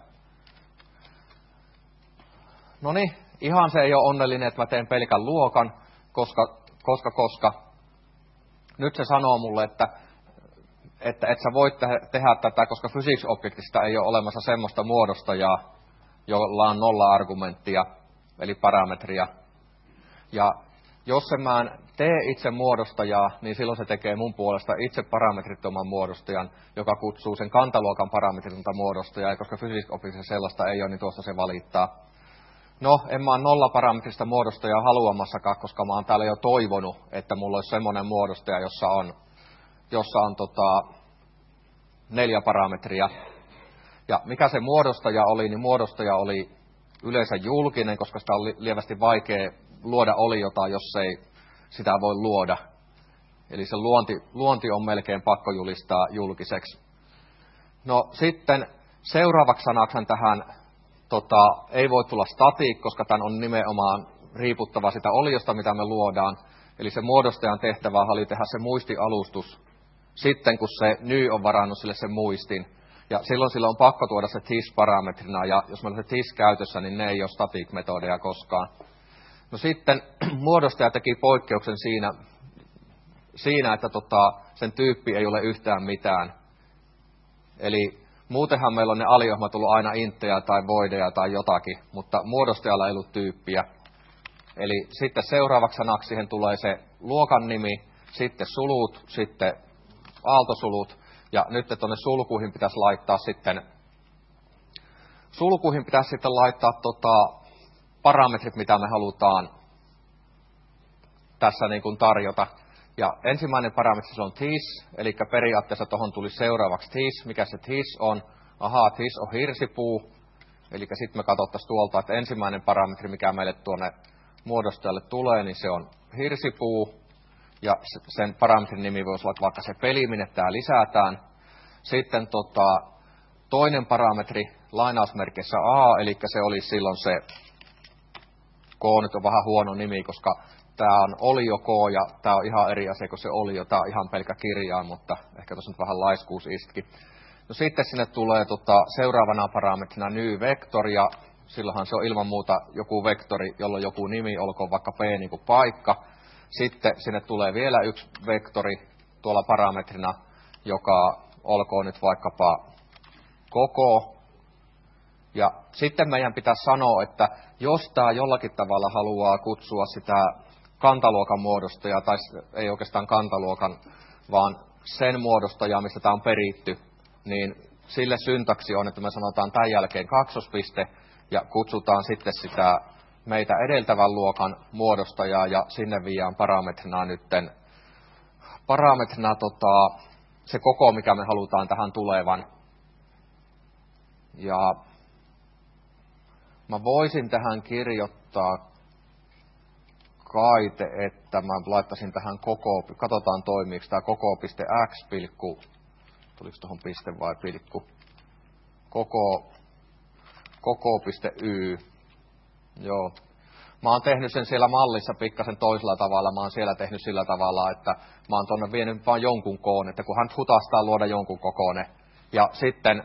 Noniin, ihan se ei ole onnellinen, että mä teen pelkän luokan, koska, koska, koska nyt se sanoo mulle, että, että et sä voit te- tehdä tätä, koska physics-objektista ei ole olemassa semmoista muodostajaa, jolla on nolla argumenttia, eli parametria. Ja jos en mä tee itse muodostajaa, niin silloin se tekee mun puolesta itse parametrittoman muodostajan, joka kutsuu sen kantaluokan parametritonta muodostajaa, ja koska physics-objektissa sellaista ei ole, niin tuosta se valittaa. No, en mä ole nollaparametrista muodostajaa haluamassakaan, koska mä oon täällä jo toivonut, että mulla olisi semmoinen muodostaja, jossa on, jossa on tota, neljä parametria. Ja mikä se muodostaja oli, niin muodostaja oli yleensä julkinen, koska sitä on lievästi vaikea luoda oliota, jos ei sitä voi luoda. Eli se luonti, luonti on melkein pakko julistaa julkiseksi. No sitten seuraavaksi sanaksi tähän tota, ei voi tulla static, koska tämän on nimenomaan riiputtava sitä oliosta, mitä me luodaan. Eli se muodostajan tehtävä oli tehdä se muistialustus sitten, kun se ny on varannut sille sen muistin. Ja silloin sillä on pakko tuoda se tis-parametrina, ja jos meillä on se tis käytössä, niin ne ei ole static-metodeja koskaan. No sitten muodostaja teki poikkeuksen siinä, siinä että tota, sen tyyppi ei ole yhtään mitään. Eli muutenhan meillä on ne aliohjelmat tullut aina inttejä tai voideja tai jotakin, mutta muodostajalla ei ollut tyyppiä. Eli sitten seuraavaksi sanaksi siihen tulee se luokan nimi, sitten sulut, sitten aaltosulut, ja nyt tuonne sulkuihin pitäisi laittaa sitten, sulkuihin pitäisi sitten laittaa tota, parametrit, mitä me halutaan tässä niin kuin tarjota. Ja ensimmäinen parametri on tis, eli periaatteessa tuohon tuli seuraavaksi tis. Mikä se tis on? Ahaa, tis on hirsipuu. Eli sitten me katsottaisiin tuolta, että ensimmäinen parametri, mikä meille tuonne muodostajalle tulee, niin se on hirsipuu. Ja sen parametrin nimi voisi olla vaikka se peli, minne tämä lisätään. Sitten tota, toinen parametri lainausmerkissä A, eli se oli silloin se K, nyt on vähän huono nimi, koska tämä on olio K ja tämä on ihan eri asia kuin se olio. Tämä on ihan pelkä kirjain, mutta ehkä tuossa nyt vähän laiskuus iski. No sitten sinne tulee tota, seuraavana parametrina ny vektor, ja silloinhan se on ilman muuta joku vektori, jolla on joku nimi, olkoon vaikka p niin kuin paikka. Sitten sinne tulee vielä yksi vektori tuolla parametrina, joka olkoon nyt vaikkapa koko. Ja sitten meidän pitäisi sanoa, että jos tämä jollakin tavalla haluaa kutsua sitä kantaluokan muodostajaa, tai ei oikeastaan kantaluokan, vaan sen muodostajaa, mistä tämä on peritty, niin sille syntaksi on, että me sanotaan tämän jälkeen kaksospiste, ja kutsutaan sitten sitä meitä edeltävän luokan muodostajaa, ja sinne viiään parametrina nytten, parametrina tota, se koko, mikä me halutaan tähän tulevan. Ja mä voisin tähän kirjoittaa kaite, että mä laittaisin tähän koko, katsotaan toimiiko tämä koko.x pilkku, tuliko tuohon piste vai pilkku, koko, koko.y, joo. Mä oon tehnyt sen siellä mallissa pikkasen toisella tavalla, mä oon siellä tehnyt sillä tavalla, että mä oon tuonne vienyt vaan jonkun koon, että kun hän hutastaa luoda jonkun kokoinen, ja sitten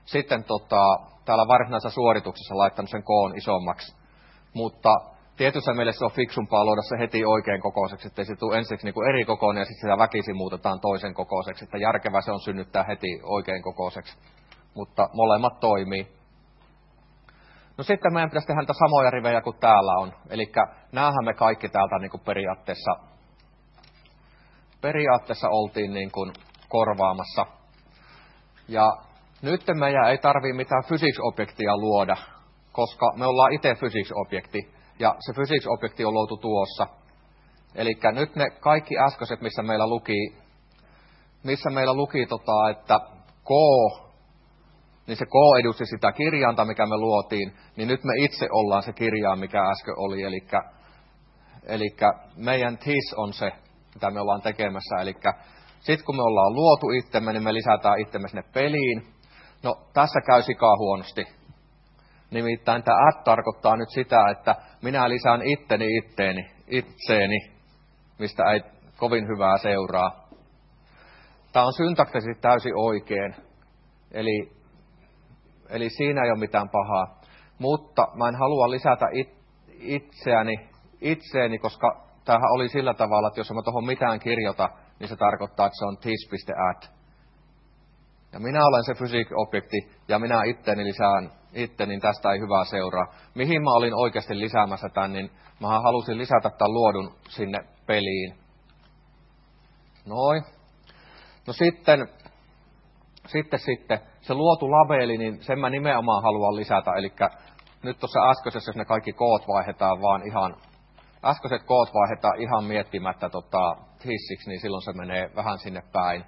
sitten tota, täällä varsinaisessa suorituksessa laittanut sen koon isommaksi. Mutta tietyssä mielessä on fiksumpaa luoda se heti oikein kokoiseksi, ettei se tule ensiksi niin kuin eri kokoinen ja sitten sitä väkisin muutetaan toisen kokoiseksi. Että järkevää se on synnyttää heti oikein kokoiseksi, mutta molemmat toimii. No sitten meidän pitäisi tehdä niitä samoja rivejä kuin täällä on. Eli näähän me kaikki täältä niin kuin periaatteessa, periaatteessa oltiin niin kuin korvaamassa. Ja nyt meidän ei tarvitse mitään physics-objektia luoda, koska me ollaan itse physics-objekti. Ja se physics-objekti on luotu tuossa. Eli nyt ne kaikki äskeiset, missä meillä luki, missä meillä luki tota, että K, niin se K edusti sitä kirjainta, mikä me luotiin, niin nyt me itse ollaan se kirjain, mikä äsken oli. Eli, eli meidän this on se, mitä me ollaan tekemässä. Eli sitten kun me ollaan luotu itsemme, niin me lisätään itsemme sinne peliin. No tässä käy sikaa huonosti. Nimittäin tämä at tarkoittaa nyt sitä, että minä lisään itteni itteeni, itseeni, mistä ei kovin hyvää seuraa. Tämä on syntaktisesti täysin oikein, eli, eli siinä ei ole mitään pahaa. Mutta mä en halua lisätä it, itseäni, itseeni, koska tämähän oli sillä tavalla, että jos mä tuohon mitään kirjoita, niin se tarkoittaa, että se on this.add. Ja minä olen se physics-objekti, ja minä itteni lisään itse, niin tästä ei hyvää seuraa. Mihin mä olin oikeasti lisäämässä tämän, niin mä halusin lisätä tämän luodun sinne peliin. Noin. No sitten, sitten, sitten se luotu labeli, niin sen mä nimenomaan haluan lisätä. Eli nyt tuossa äskeisessä, jos ne kaikki koot vaihdetaan vaan ihan, äskeiset koot vaihdetaan ihan miettimättä tota, hissiksi, niin silloin se menee vähän sinne päin.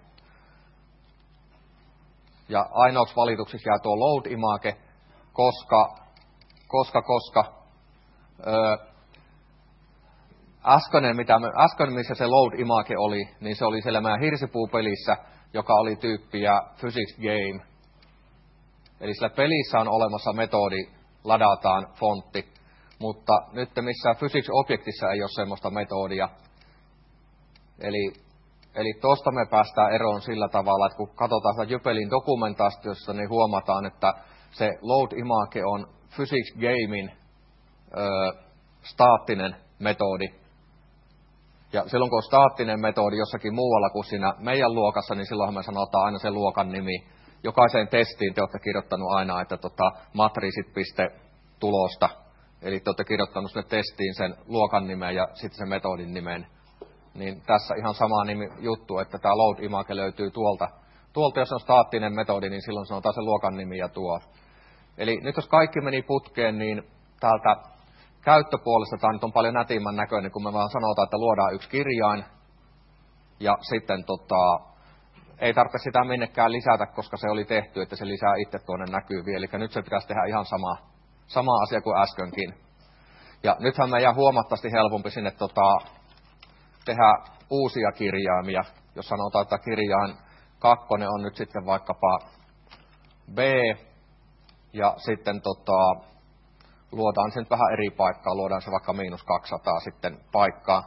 Ja ainoaksi valituksessa jää tuo load image, koska, koska, koska öö, äskeinen, mitä me, äskeinen, missä se load image oli, niin se oli siellä meidän hirsipuupelissä, joka oli tyyppiä physics game. Eli sillä pelissä on olemassa metodi, ladataan fontti, mutta nyt missään physics-objektissa ei ole semmoista metodia. Eli Eli tuosta me päästään eroon sillä tavalla, että kun katsotaan sitä Jypelin dokumentaatiossa, niin huomataan, että se load image on physics gamein ö, staattinen metodi. Ja silloin kun on staattinen metodi jossakin muualla kuin siinä meidän luokassa, niin silloinhan me sanotaan aina se luokan nimi. Jokaiseen testiin te olette kirjoittanut aina, että tota, matriisit piste tulosta. Eli te olette kirjoittanut sinne testiin sen luokan nimen ja sitten sen metodin nimen. Niin tässä ihan sama nimi juttu, että tämä load image löytyy tuolta. Tuolta, jos on staattinen metodi, niin silloin sanotaan se luokan nimi ja tuo. Eli nyt jos kaikki meni putkeen, niin täältä käyttöpuolesta tämä nyt on paljon nätimmän näköinen, kun me vaan sanotaan, että luodaan yksi kirjain. Ja sitten tota, ei tarvitse sitä minnekään lisätä, koska se oli tehty, että se lisää itse tuonne näkyviin. Eli nyt se pitäisi tehdä ihan sama, sama asia kuin äskenkin. Ja nythän meidän huomattavasti helpompi sinne tota, tehdä uusia kirjaimia, jos sanotaan, että kirjain kakkonen on nyt sitten vaikkapa B, ja sitten tota, luodaan sen vähän eri paikkaa, luodaan se vaikka miinus kaksisataa sitten paikkaa,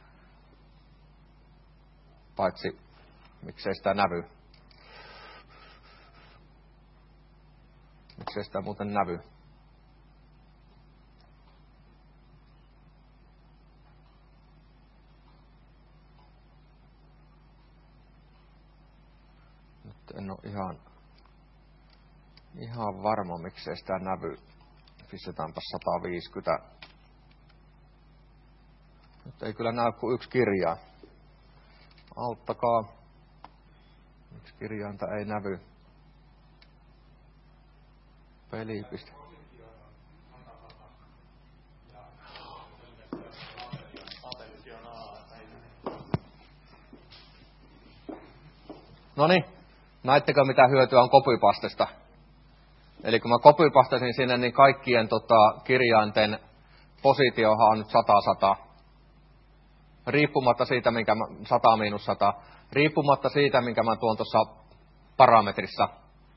paitsi miksei sitä nävy, miksei sitä muuten nävy. En ole ihan, ihan varma, miksei sitä nävy. Pistetäänpä sata viisikymmentä. Nyt ei kyllä näy kuin yksi kirja. Auttakaa. Yksi kirjainta ei nävy. Peli. Piste. Noniin. Näittekö mitä hyötyä on copypastesta? Eli kun mä copypastasin sinne, niin kaikkien tota, kirjainten positiohan on nyt sata sata. Riippumatta siitä, minkä mä, sata miinus sata. Riippumatta siitä, minkä mä tuon tuossa parametrissa.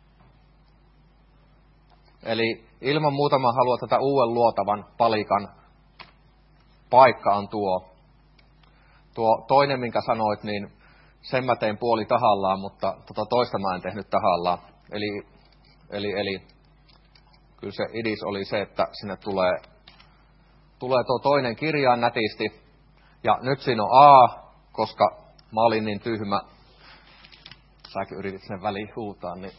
Eli ilman muuta mä haluan tätä uuden luotavan palikan paikka on tuo. Tuo toinen, minkä sanoit, niin sen mä tein puoli tahallaan, mutta tota toista mä en tehnyt tahallaan. Eli, Eli, eli kyllä se idis oli se, että sinne tulee, tulee tuo toinen kirjain nätisti. Ja nyt siinä on A, koska mä olin niin tyhmä. Säkin yritit sinne väliin huutaa, niin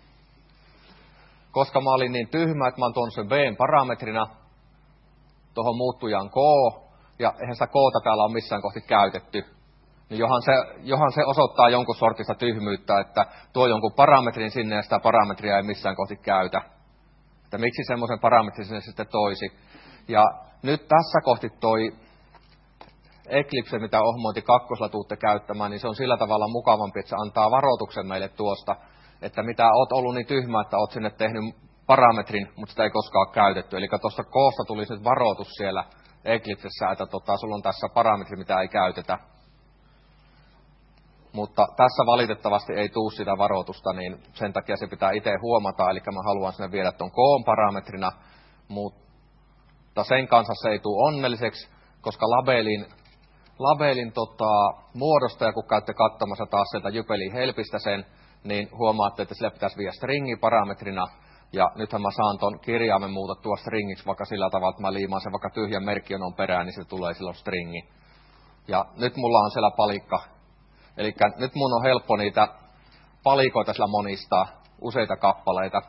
koska mä olin niin tyhmä, että mä oon tuonut sen B:n parametrina tuohon muuttujaan K, ja eihän sitä K:ta täällä ole missään kohti käytetty, niin johan se, johan se osoittaa jonkun sortista tyhmyyttä, että tuo jonkun parametrin sinne ja sitä parametria ei missään kohti käytä. Että miksi semmoisen parametrin sinne sitten toisi. Ja nyt tässä kohti toi Eclipse, mitä Ohmointi kakkosella tuutte käyttämään, niin se on sillä tavalla mukavampi, että se antaa varoituksen meille tuosta, että mitä oot ollut niin tyhmä, että oot sinne tehnyt parametrin, mutta sitä ei koskaan ole käytetty. Eli tuossa koossa tulisi nyt varoitus siellä Eclipsessä, että tota, sulla on tässä parametri, mitä ei käytetä. Mutta tässä valitettavasti ei tule sitä varoitusta, niin sen takia se pitää itse huomata. Eli mä haluan sinne viedä tuon koon parametrina, mutta sen kanssa se ei tule onnelliseksi, koska labelin, labelin tota, muodostaja, kun käytte katsomassa taas sieltä Jypelin helpistä sen, niin huomaatte, että sillä pitäisi viedä stringi parametrina. Ja nythän mä saan ton kirjaimen muutettua stringiksi vaikka sillä tavalla, että mä liimaan sen vaikka tyhjän merkkijonon perään, niin se tulee silloin stringi. Ja nyt mulla on siellä palikka. Eli nyt mun on helppo niitä palikoita sillä monistaa, useita kappaleita.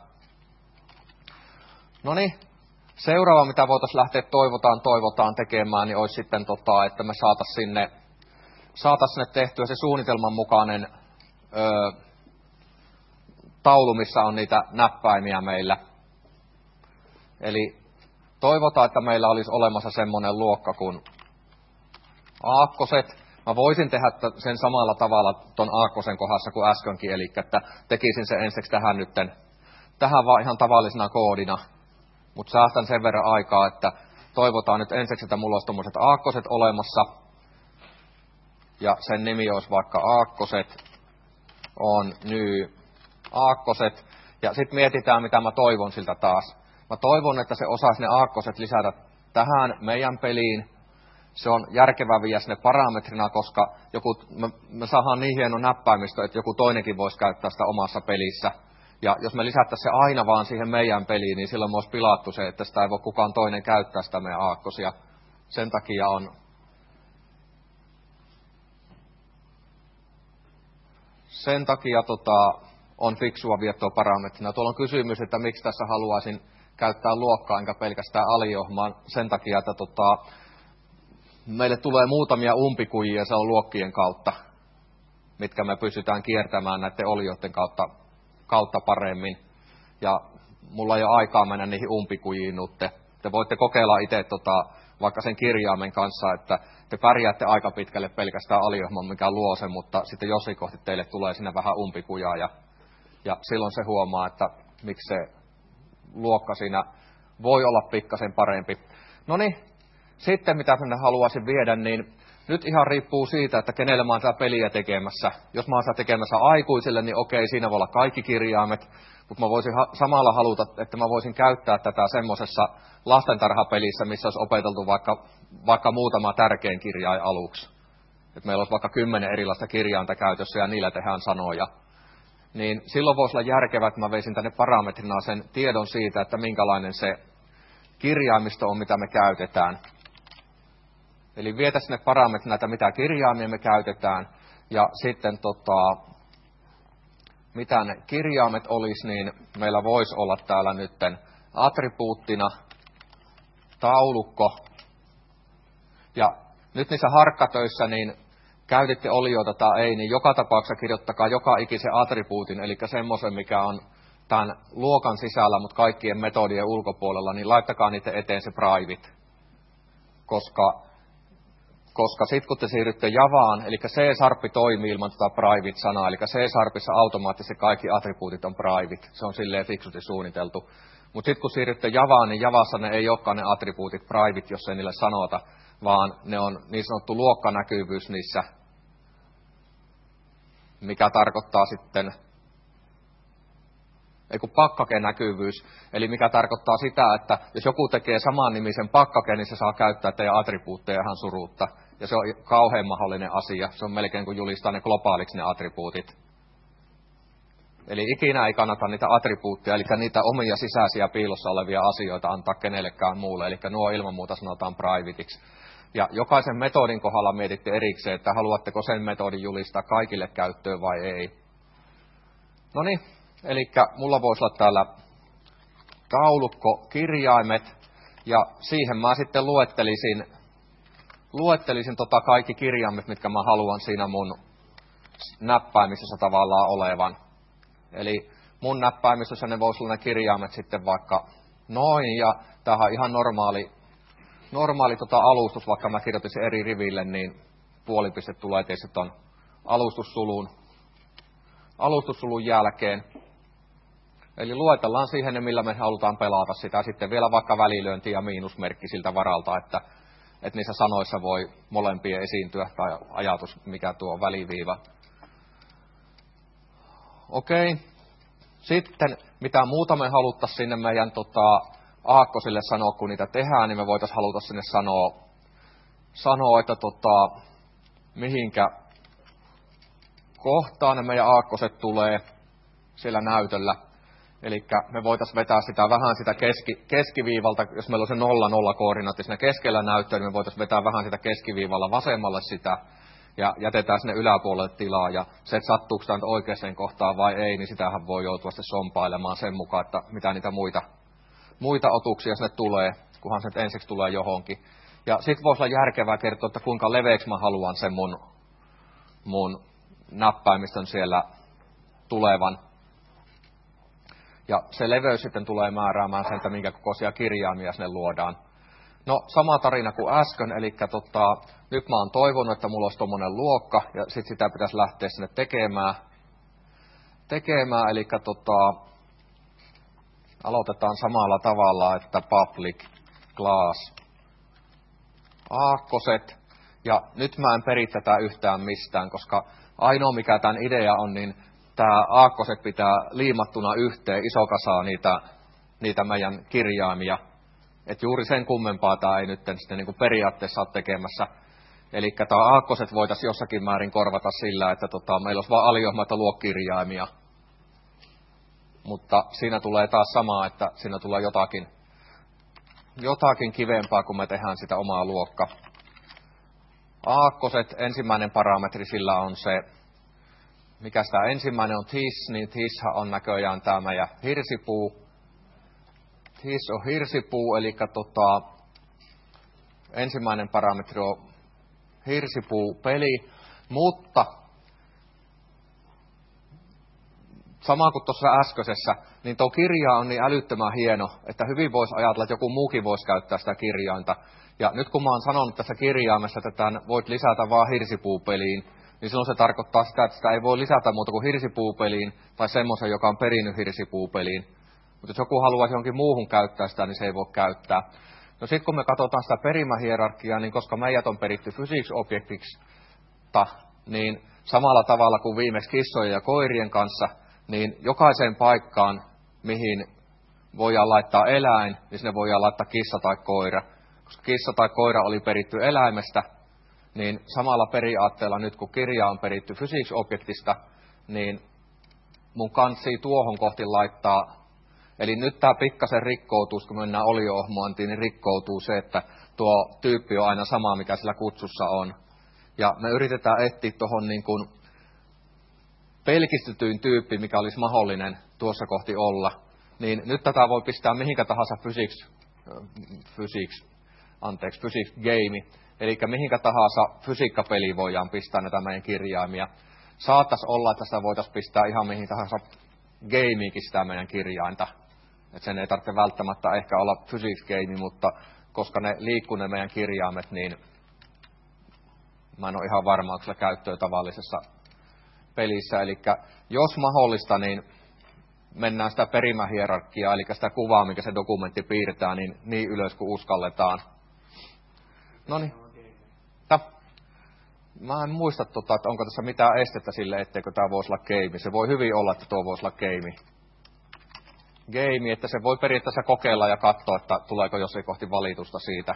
No niin, seuraava mitä voitaisiin lähteä toivotaan, toivotaan tekemään, niin olisi sitten, tota, että me saataisiin sinne, saatais sinne tehtyä se suunnitelman mukainen öö, taulu, missä on niitä näppäimiä meillä. Eli toivotaan, että meillä olisi olemassa semmoinen luokka kuin aakkoset. Mä voisin tehdä sen samalla tavalla ton aakkosen kohdassa kuin äskenkin, eli että tekisin sen ensiksi tähän nytten, tähän vaan ihan tavallisena koodina. Mutta säästän sen verran aikaa, että toivotaan nyt ensiksi, että mulla olisi tommoset aakkoset olemassa. Ja sen nimi olisi vaikka aakkoset on new aakkoset. Ja sitten mietitään, mitä mä toivon siltä taas. Mä toivon, että se osaisi ne aakkoset lisätä tähän meidän peliin. Se on järkevää viedä sinne parametrina, koska joku, me, me saadaan niin hieno näppäimistö, että joku toinenkin voisi käyttää sitä omassa pelissä. Ja jos me lisättäisiin se aina vaan siihen meidän peliin, niin silloin me olisi pilattu se, että sitä ei voi kukaan toinen käyttää sitä meidän aakkosia. Sen takia on, sen takia tota, on fiksua viettoa parametrina. Tuolla on kysymys, että miksi tässä haluaisin käyttää luokkaa enkä pelkästään aliohmaan. Sen takia, että tota, meille tulee muutamia umpikujia, se on luokkien kautta, mitkä me pystytään kiertämään näiden olioiden kautta, kautta paremmin. Ja mulla ei ole aikaa mennä niihin umpikujiin nyt. Te voitte kokeilla itse tota, vaikka sen kirjaimen kanssa, että te pärjäätte aika pitkälle pelkästään aliohman, mikä luo sen, mutta sitten jossain kohti teille tulee sinne vähän umpikujaa. Ja, ja silloin se huomaa, että miksi se luokka siinä voi olla pikkasen parempi. No niin. Sitten mitä minä haluaisin viedä, niin nyt ihan riippuu siitä, että kenelle mä oon tätä peliä tekemässä. Jos mä oon sitä tekemässä aikuisille, niin okei, siinä voi olla kaikki kirjaimet, mutta mä voisin ha- samalla haluta, että mä voisin käyttää tätä semmoisessa lastentarhapelissä, missä olisi opeteltu vaikka, vaikka muutama tärkein kirjain aluksi. Että meillä olisi vaikka kymmenen erilaista kirjainta käytössä ja niillä tehdään sanoja. Niin silloin voisi olla järkevää, että mä veisin tänne parametrina sen tiedon siitä, että minkälainen se kirjaimisto on, mitä me käytetään. Eli vietä sinne parametrina, että mitä kirjaimia me käytetään, ja sitten tota, mitä ne kirjaimet olisi, niin meillä voisi olla täällä nytten attribuuttina taulukko. Ja nyt niissä harkkatöissä, niin käytitte olioita tai ei, niin joka tapauksessa kirjoittakaa joka ikisen attribuutin, eli semmoisen, mikä on tämän luokan sisällä, mutta kaikkien metodien ulkopuolella, niin laittakaa niiden eteen se private. Koska Koska sitten kun te siirrytte Javaan, eli C-sharp toimii ilman tätä private-sanaa, eli C-sharpissa automaattisesti kaikki attribuutit on private. Se on silleen fiksusti suunniteltu. Mutta sitten kun siirrytte Javaan, niin Javassa ne ei olekaan ne attribuutit private, jos ei niille sanota, vaan ne on niin sanottu luokkanäkyvyys niissä, mikä tarkoittaa sitten, ei kun pakkakenäkyvyys, eli mikä tarkoittaa sitä, että jos joku tekee saman nimisen pakkaken, niin se saa käyttää teidän attribuutteja ihan suruutta. Ja se on kauhean mahdollinen asia. Se on melkein kuin julistaa ne globaaliksi ne attribuutit. Eli ikinä ei kannata niitä attribuutteja, eli niitä omia sisäisiä piilossa olevia asioita antaa kenellekään muulle. Eli nuo ilman muuta sanotaan privateiksi. Ja jokaisen metodin kohdalla mietitte erikseen, että haluatteko sen metodin julistaa kaikille käyttöön vai ei. No niin, eli mulla voisi olla täällä taulukko, kirjaimet, ja siihen mä sitten luettelisin, luettelisin tota kaikki kirjaimet, mitkä mä haluan siinä mun näppäimisessä tavallaan olevan. Eli mun näppäimisessä ne voisi olla ne kirjaimet sitten vaikka noin, ja tämähän on ihan normaali, normaali tota alustus, vaikka mä kirjoitin eri riville, niin puolipiste tulee tietysti ton alustussulun, alustussulun jälkeen. Eli luetellaan siihen ne, millä me halutaan pelata sitä. Sitten vielä vaikka välilyönti ja miinusmerkki siltä varalta, että, että niissä sanoissa voi molempien esiintyä, tai ajatus, mikä tuo väliviiva. Okei. Sitten, mitä muuta me haluttaisiin sinne meidän tota, aakkosille sanoa, kun niitä tehdään, niin me voitaisiin haluta sinne sanoa, sanoa että tota, mihinkä kohtaan ne meidän aakkoset tulee siellä näytöllä. Eli me voitaisiin vetää sitä vähän sitä keski, keskiviivalta, jos meillä on se nolla nolla koordinaatti siinä keskellä näyttöä, niin me voitaisiin vetää vähän sitä keskiviivalla vasemmalle sitä, ja jätetään sinne yläpuolelle tilaa, ja se, että sattuuko sitä nyt oikeaan kohtaan vai ei, niin sitähän voi joutua sitten sompailemaan sen mukaan, että mitä niitä muita, muita otuksia sinne tulee, kunhan se nyt ensiksi tulee johonkin. Ja sitten voisi olla järkevää kertoa, että kuinka leveäksi mä haluan sen mun, mun näppäimistön siellä tulevan. Ja se leveys sitten tulee määräämään sen, että minkä kokoisia kirjaimia sinne luodaan. No, sama tarina kuin äsken, eli tota, nyt mä oon toivonut, että mulla olisi tommonen luokka, ja sitten sitä pitäisi lähteä sinne tekemään. tekemään eli tota, aloitetaan samalla tavalla, että public class aakkoset, ja nyt mä en peri tätä yhtään mistään, koska ainoa mikä tämän idea on, niin tämä aakkoset pitää liimattuna yhteen iso kasaa niitä, niitä meidän kirjaimia. Et juuri sen kummempaa tämä ei nyt sitten niin kuin periaatteessa ole tekemässä. Eli tämä aakkoset voitaisiin jossakin määrin korvata sillä, että tota, meillä olisi vain aliohmaita luokkirjaimia. Mutta siinä tulee taas sama, että siinä tulee jotakin, jotakin kivempaa, kun me tehdään sitä omaa luokka. Aakkoset, ensimmäinen parametri sillä on se, mikä tämä ensimmäinen on tis, niin tis on näköjään tämä meidän hirsipuu. Tis on hirsipuu, eli tota, ensimmäinen parametri on hirsipuupeli, mutta sama kuin tuossa äskeisessä, niin tuo kirja on niin älyttömän hieno, että hyvin voisi ajatella, että joku muukin voisi käyttää sitä kirjainta. Ja nyt kun mä oon sanonut tässä kirjaimessa, että tämän voit lisätä vaan hirsipuupeliin, niin silloin se tarkoittaa sitä, että sitä ei voi lisätä muuta kuin hirsipuupeliin tai semmoisen, joka on perinnyt hirsipuupeliin. Mutta jos joku haluaisi jonkin muuhun käyttää sitä, niin se ei voi käyttää. No sitten kun me katsotaan sitä perimähierarkiaa, niin koska meidät on peritty physics-objektiksi, niin samalla tavalla kuin viimeksi kissojen ja koirien kanssa, niin jokaiseen paikkaan, mihin voidaan laittaa eläin, niin sinne voidaan laittaa kissa tai koira. Koska kissa tai koira oli peritty eläimestä, niin samalla periaatteella nyt kun kirja on peritty physics-objektista, niin mun kansi tuohon kohti laittaa. Eli nyt tämä pikkasen rikkoutuu, kun mennään olio-ohmointiin, niin rikkoutuu se, että tuo tyyppi on aina sama, mikä sillä kutsussa on. Ja me yritetään etsiä tuohon niin kuin pelkistetyin tyyppi, mikä olisi mahdollinen tuossa kohti olla. Niin nyt tätä voi pistää mihinkä tahansa physics, physics, anteeksi, physics game, eli mihinkä tahansa fysiikkapeliin voidaan pistää näitä meidän kirjaimia. Saattaisi olla, että sitä voitaisiin pistää ihan mihin tahansa gameikin sitä meidän kirjainta. Et sen ei tarvitse välttämättä ehkä olla physics game, mutta koska ne liikkuu ne meidän kirjaimet, niin mä en ole ihan varma, onko sillä käyttöä tavallisessa pelissä. Eli jos mahdollista, niin mennään sitä perimähierarkiaa, eli sitä kuvaa, mikä se dokumentti piirtää, niin, niin ylös kuin uskalletaan. Noniin. Mä en muista, tota, että onko tässä mitään estettä sille, etteikö tämä voisi olla game. Se voi hyvin olla, että tuo voisi olla game. Game, että se voi periaatteessa kokeilla ja katsoa, että tuleeko jossain kohti valitusta siitä.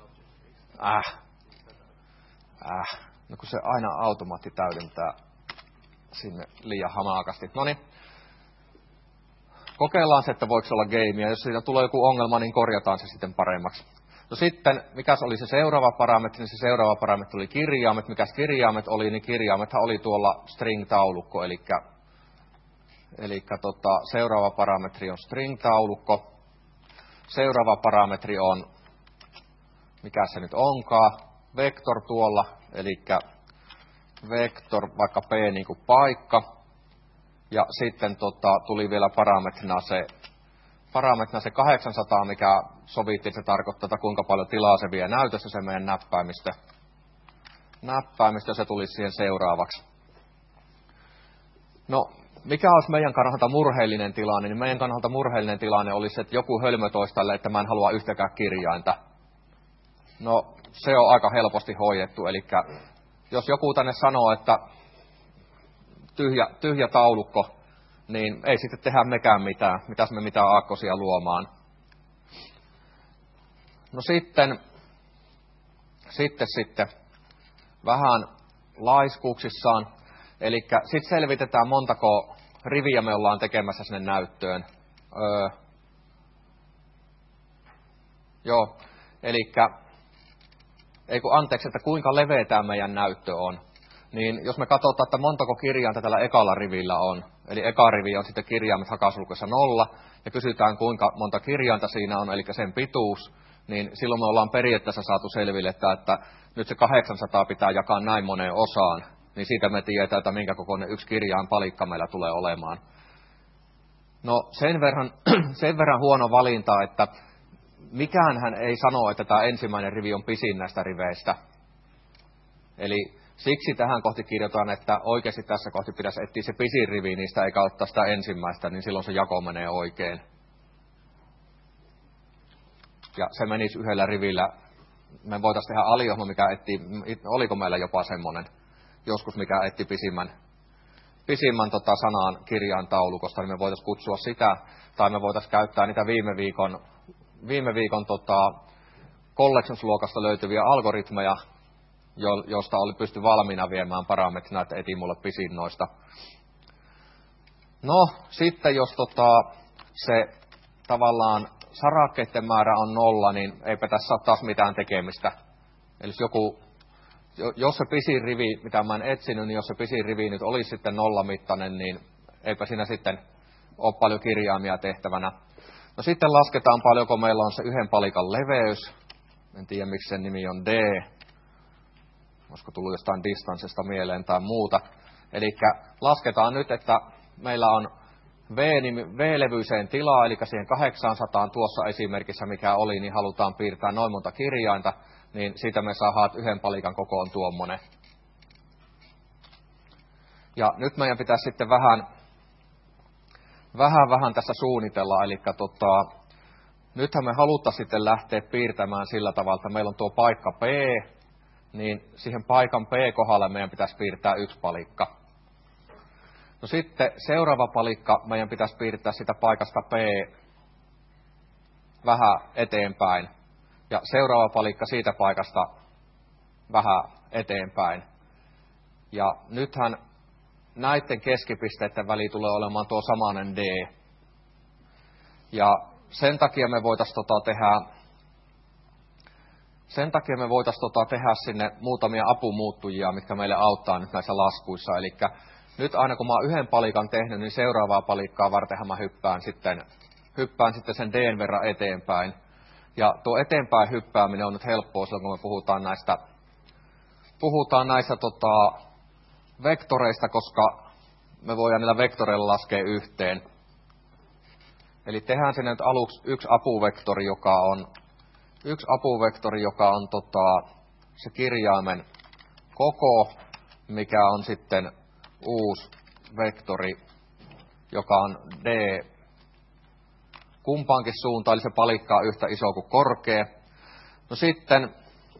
Äh. Äh. No kun se aina automaatti täydentää. sinne liian hamakasti. No niin. Kokeillaan se, että voiko se olla gamea. Jos siitä tulee joku ongelma, niin korjataan se sitten paremmaksi. No sitten, mikäs oli se seuraava parametri, niin se seuraava parametri oli kirjaimet. Mikäs kirjaimet oli, niin kirjaimethan oli tuolla string-taulukko, eli, eli tota, seuraava parametri on string-taulukko. Seuraava parametri on, mikä se nyt onkaan, vektor tuolla, eli vektor, vaikka p niin kuin paikka. Ja sitten tota, tuli vielä parametrina se, parametrina se kahdeksansataa, mikä sovittiin, se tarkoittaa, että kuinka paljon tilaa se vie näytössä, se meidän näppäimistö. Näppäimistö, se tuli siihen seuraavaksi. No, mikä olisi meidän kannalta murheellinen tilanne? Niin meidän kannalta murheellinen tilanne olisi, että joku hölmö toisi tälle, että mä en halua yhtäkään kirjainta. No, se on aika helposti hoidettu, eli jos joku tänne sanoo, että tyhjä, tyhjä taulukko, niin ei sitten tehdä mekään mitään. Mitäs me mitään aakkosia luomaan. No sitten, sitten, sitten vähän laiskuuksissaan. Eli sitten selvitetään, montako riviä me ollaan tekemässä sinne näyttöön. Öö, joo, eli ei kun anteeksi, että kuinka leveä tämä meidän näyttö on. Niin jos me katsotaan, että montako kirjainta tällä ekalla rivillä on, eli eka rivi on sitten kirjaimet hakasulkuissa nolla, ja kysytään kuinka monta kirjainta siinä on, eli sen pituus, niin silloin me ollaan periaatteessa saatu selville, että, että nyt se kahdeksansataa pitää jakaa näin moneen osaan, niin siitä me tiedetään, että minkä kokoinen yksi kirjain palikka meillä tulee olemaan. No sen verran, sen verran huono valinta, että mikäänhän ei sano, että tämä ensimmäinen rivi on pisin näistä riveistä. Eli siksi tähän kohti kirjoitan, että oikeasti tässä kohti pitäisi etsiä se pisin rivi niistä eikä ottaa sitä ensimmäistä, niin silloin se jako menee oikein. Ja se menisi yhdellä rivillä. Me voitaisiin tehdä aliohjelma, mikä etti, oliko meillä jopa semmoinen joskus, mikä etti pisimmän, pisimmän tota sanan kirjain taulukosta, niin me voitaisiin kutsua sitä, tai me voitaisiin käyttää niitä viime viikon, viime viikon tota, collections-luokasta löytyviä algoritmeja, jo, josta oli pysty valmiina viemään parametrina, että eti mulle pisin noista. No, sitten jos tota, se tavallaan sarakkeiden määrä on nolla, niin eipä tässä ole taas mitään tekemistä. Eli jos joku, jos se pisin rivi, mitä mä en etsinyt, niin jos se pisin rivi nyt olisi sitten nollamittainen, niin eipä siinä sitten ole paljon kirjaimia tehtävänä. No sitten lasketaan paljonko meillä on se yhden palikan leveys. En tiedä miksi sen nimi on D. Olisiko tullut jostain distanssista mieleen tai muuta. Eli lasketaan nyt, että meillä on V-levyiseen tilaa, eli siihen kahdeksansataan tuossa esimerkissä, mikä oli, niin halutaan piirtää noin monta kirjainta, niin siitä me saadaan, että yhden palikan koko on tuommoinen. Ja nyt meidän pitäisi sitten vähän, vähän, vähän tässä suunnitella, eli tota, nythän me halutaan sitten lähteä piirtämään sillä tavalla, että meillä on tuo paikka P, niin siihen paikan P-kohdalle meidän pitäisi piirtää yksi palikka. No sitten seuraava palikka meidän pitäisi piirtää sitä paikasta P vähän eteenpäin. Ja seuraava palikka siitä paikasta vähän eteenpäin. Ja nythän näiden keskipisteiden väli tulee olemaan tuo samainen D. Ja sen takia me voitaisiin tota tehdä... Sen takia me voitaisiin tota tehdä sinne muutamia apumuuttujia, mitkä meille auttaa nyt näissä laskuissa. Eli nyt aina kun mä oon yhden palikan tehnyt, niin seuraavaa palikkaa vartenhan mä hyppään sitten, hyppään sitten sen D:n verran eteenpäin. Ja tuo eteenpäin hyppääminen on nyt helppoa silloin, kun me puhutaan näistä, puhutaan näistä tota, vektoreista, koska me voidaan niillä vektoreilla laskea yhteen. Eli tehdään sinne nyt aluksi yksi apuvektori, joka on Yksi apuvektori, joka on tota, se kirjaimen koko, mikä on sitten uusi vektori, joka on D kumpaankin suuntaan, eli se palikka on yhtä iso kuin korkea. No sitten,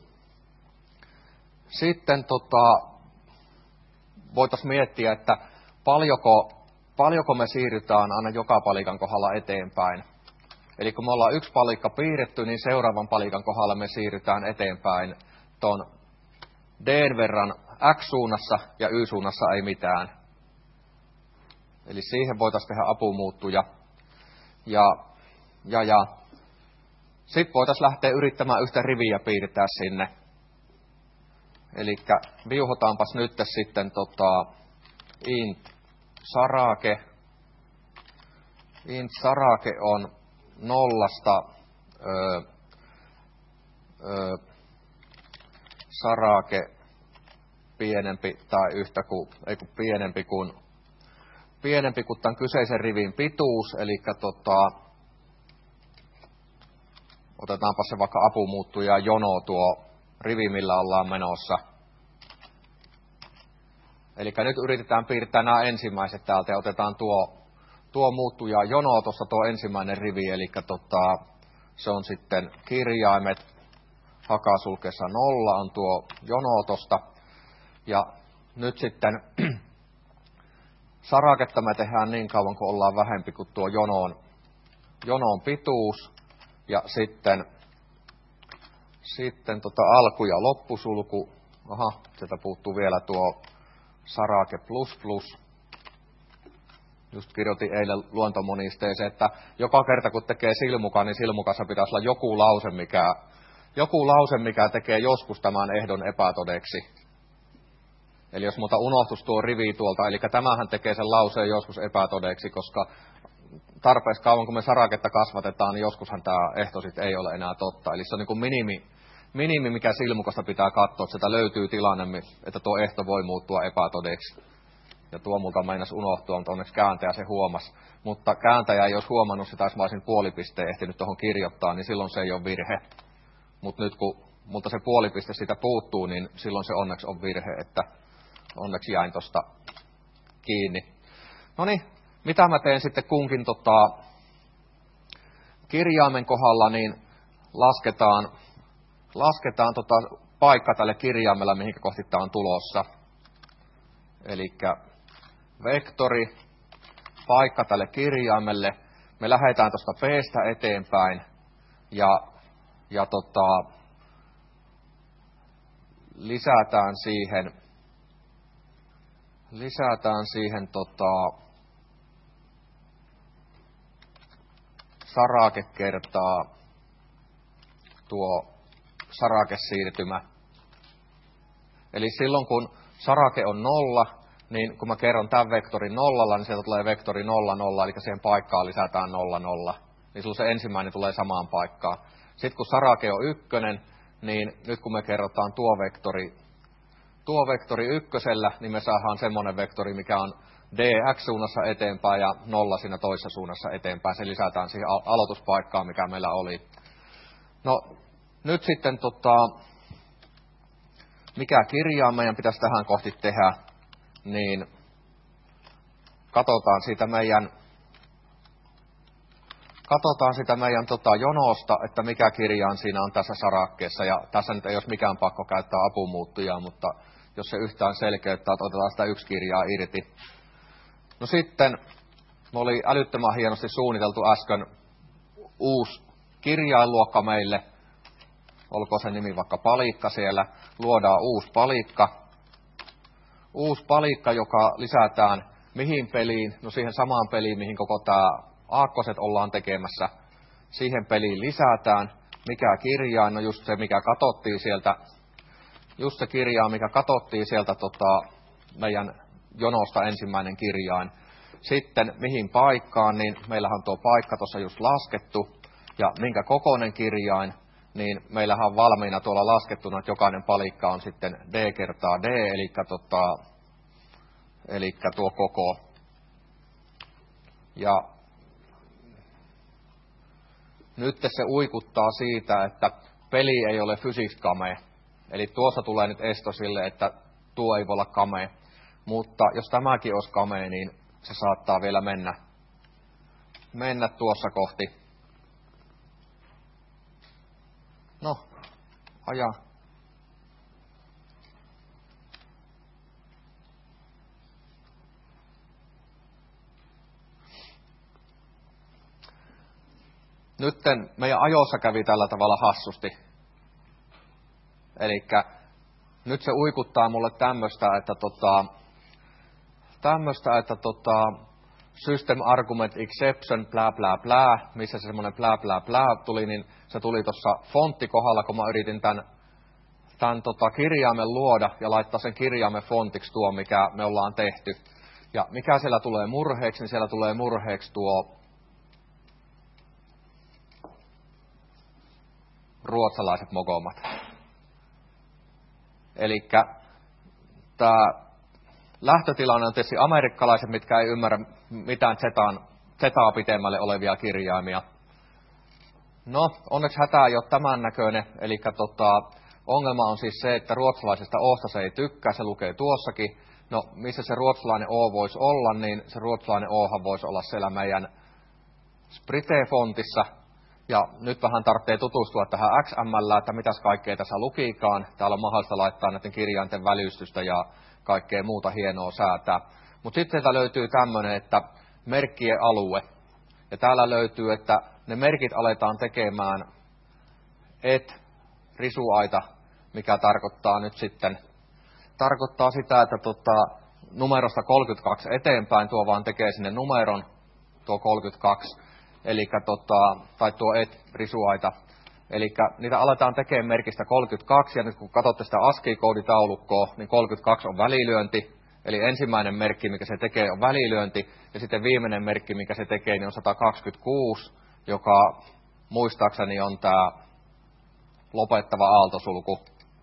sitten tota, voitaisiin miettiä, että paljonko, paljonko me siirrytään aina joka palikan kohdalla eteenpäin. Eli kun me ollaan yksi palikka piirretty, niin seuraavan palikan kohdalla me siirrytään eteenpäin tuon D:n verran X-suunnassa ja Y-suunnassa ei mitään. Eli siihen voitaisiin tehdä apumuuttuja. Ja, ja, ja. Sitten voitaisiin lähteä yrittämään yhtä riviä piirtää sinne. Eli viuhotaanpas nyt sitten tota, int sarake. Int sarake on nollasta ö, ö, sarake pienempi tai yhtä kuin, ei kun pienempi kuin, pienempi kuin tämän kyseisen rivin pituus. Eli tota, otetaanpa se vaikka apumuuttuja jono tuo rivi, millä ollaan menossa. Eli nyt yritetään piirtää nämä ensimmäiset täältä ja otetaan tuo, tuo muuttuja jono tuossa tuo ensimmäinen rivi. Eli tota, se on sitten kirjaimet, hakasulkeessa nolla on tuo jono tuosta. Ja nyt sitten saraketta me tehdään niin kauan, kun ollaan vähempi kuin tuo jonon, jonon pituus. Ja sitten, sitten tota alku- ja loppusulku. Aha, sieltä puuttuu vielä tuo sarake plus plus. Just kirjoitin eilen luontomonisteeseen, että joka kerta kun tekee silmukan, niin silmukassa pitäisi olla joku lause, mikä, joku lause, mikä tekee joskus tämän ehdon epätodeksi. Eli jos muuta unohtus tuo rivi tuolta, eli tämähän tekee sen lauseen joskus epätodeksi, koska tarpeeksi kauan kun me saraketta kasvatetaan, niin joskushan tämä ehto sitten ei ole enää totta. Eli se on niin kuin minimi, minimi, mikä silmukasta pitää katsoa, että sieltä löytyy tilanne, että tuo ehto voi muuttua epätodeksi. Ja tuo multa meinasi unohtua, mutta onneksi kääntäjä se huomasi. Mutta kääntäjä ei olisi huomannut sitä, jos mä olisin puolipisteen ehtinyt tuohon kirjoittaa, niin silloin se ei ole virhe. Mutta nyt kun multa se puolipiste siitä puuttuu, niin silloin se onneksi on virhe, että onneksi jäin tuosta kiinni. No niin, mitä mä teen sitten kunkin tota, kirjaimen kohdalla, niin lasketaan, lasketaan tota paikka tälle kirjaimella, mihin kohti tämä on tulossa. Eli vektori, paikka tälle kirjaimelle. Me lähdetään tuosta P:stä eteenpäin ja, ja tota, lisätään siihen, lisätään siihen tota, sarake kertaa tuo sarakesiirtymä. Eli silloin kun sarake on nolla, niin kun mä kerron tämän vektorin nollalla, niin sieltä tulee vektori nolla, nolla, eli siihen paikkaan lisätään nolla, nolla. Niin silloin se ensimmäinen tulee samaan paikkaan. Sitten kun sarake on ykkönen, niin nyt kun me kerrotaan tuo vektori, tuo vektori ykkösellä, niin me saadaan semmoinen vektori, mikä on dx-suunnassa eteenpäin ja nolla siinä toisessa suunnassa eteenpäin. Se lisätään siihen aloituspaikkaan, mikä meillä oli. No, nyt sitten tota, mikä kirjaa meidän pitäisi tähän kohti tehdä, niin katsotaan siitä meidän, katsotaan sitä meidän tota, jonosta, että mikä kirjaan siinä on tässä sarakkeessa. Ja tässä nyt ei olisi mikään pakko käyttää apumuuttujaa, mutta jos se yhtään selkeyttää, että otetaan sitä yksi kirjaa irti. No sitten me oli älyttömän hienosti suunniteltu äsken uusi kirjainluokka meille. Olkoon se nimi vaikka palikka siellä. Luodaan uusi palikka. Uusi palikka, joka lisätään mihin peliin? No siihen samaan peliin, mihin koko tämä aakkoset ollaan tekemässä. Siihen peliin lisätään. Mikä kirjain? No just se, mikä katsottiin sieltä. Just se kirjain, mikä katsottiin sieltä tota, meidän jonosta ensimmäinen kirjain. Sitten mihin paikkaan, niin meillähän on tuo paikka tuossa just laskettu. Ja minkä kokoinen kirjain, niin meillähän on valmiina tuolla laskettuna, että jokainen palikka on sitten d kertaa d, eli, tota, eli tuo koko. Ja nyt se uikuttaa siitä, että peli ei ole fysiskame. Eli tuossa tulee nyt esto sille, että tuo ei voi olla kame. Mutta jos tämäkin olisi kame, niin se saattaa vielä mennä, mennä tuossa kohti. No, aja. Nytten meidän ajossa kävi tällä tavalla hassusti. Elikkä nyt se uikuttaa mulle tämmöstä, että tota, tämmöstä, että tota, system argument exception, plää plää plää, missä se semmoinen plää plää plää tuli, niin se tuli tuossa fonttikohdalla, kun mä yritin tämän, tämän tota kirjaimen luoda ja laittaa sen kirjaimen fontiksi tuo, mikä me ollaan tehty. Ja mikä siellä tulee murheeksi, niin siellä tulee murheeksi tuo ruotsalaiset mokomat. Elikkä tämä lähtötilanne on tietysti amerikkalaiset, mitkä ei ymmärrä mitään zetaan, zetaa pitemmälle olevia kirjaimia. No, onneksi hätää ei ole tämän näköinen, eli tota, ongelma on siis se, että ruotsalaisesta Osta se ei tykkää, se lukee tuossakin. No, missä se ruotsalainen O voisi olla, niin se ruotsalainen Ohan voisi olla siellä meidän Sprite-fontissa. Ja nyt vähän tarvitsee tutustua tähän X M L, että mitäs kaikkea tässä lukikaan. Täällä on mahdollista laittaa näiden kirjainten välystystä ja kaikkea muuta hienoa säätää. Mutta sitten sieltä löytyy tämmöinen, että merkkien alue. Ja täällä löytyy, että ne merkit aletaan tekemään et risuaita, mikä tarkoittaa nyt sitten, tarkoittaa sitä, että tota, numerosta kolmekymmentäkaksi eteenpäin tuo vaan tekee sinne numeron, tuo kolmekymmentäkaksi, elikkä tota, tai tuo et risuaita. Eli niitä aletaan tekemään merkistä kolmekymmentäkaksi, ja nyt kun katsotte sitä ASCII-kooditaulukkoa, niin kolmekymmentäkaksi on välilyönti, eli ensimmäinen merkki, mikä se tekee, on välilyönti, ja sitten viimeinen merkki, mikä se tekee, niin on sata kaksikymmentäkuusi, joka muistaakseni on tämä lopettava aaltosulku.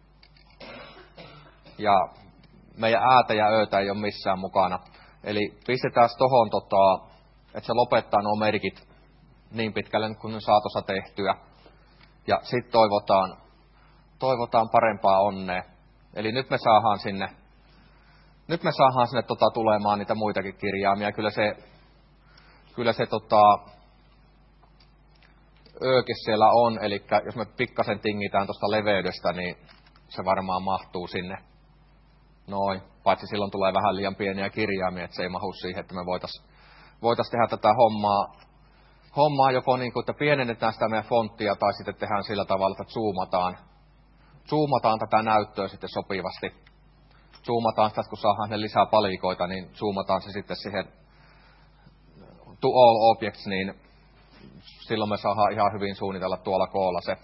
Ja meidän äätä ja öötä ei ole missään mukana. Eli pistetään tohon, tota, että se lopettaa nuo merkit niin pitkälle, kun ne saa tuossa tehtyä. Ja sitten toivotaan, toivotaan parempaa onnea. Eli nyt me saadaan sinne, nyt me saadaan sinne tota, tulemaan niitä muitakin kirjaimia. Kyllä se, kyllä se tota, öökin siellä on, eli jos me pikkasen tingitään tuosta leveydestä, niin se varmaan mahtuu sinne. Noin, paitsi silloin tulee vähän liian pieniä kirjaimia, että se ei mahu siihen, että me voitaisiin voitais tehdä tätä hommaa, hommaa joko niin kuin, että pienennetään sitä meidän fonttia, tai sitten tehdään sillä tavalla, että zoomataan, zoomataan tätä näyttöä sitten sopivasti. Zoomataan sitä, kun saadaan ne lisää palikoita, niin zoomataan se sitten siihen to all objects, niin silloin me saadaan ihan hyvin suunnitella tuolla koolla se.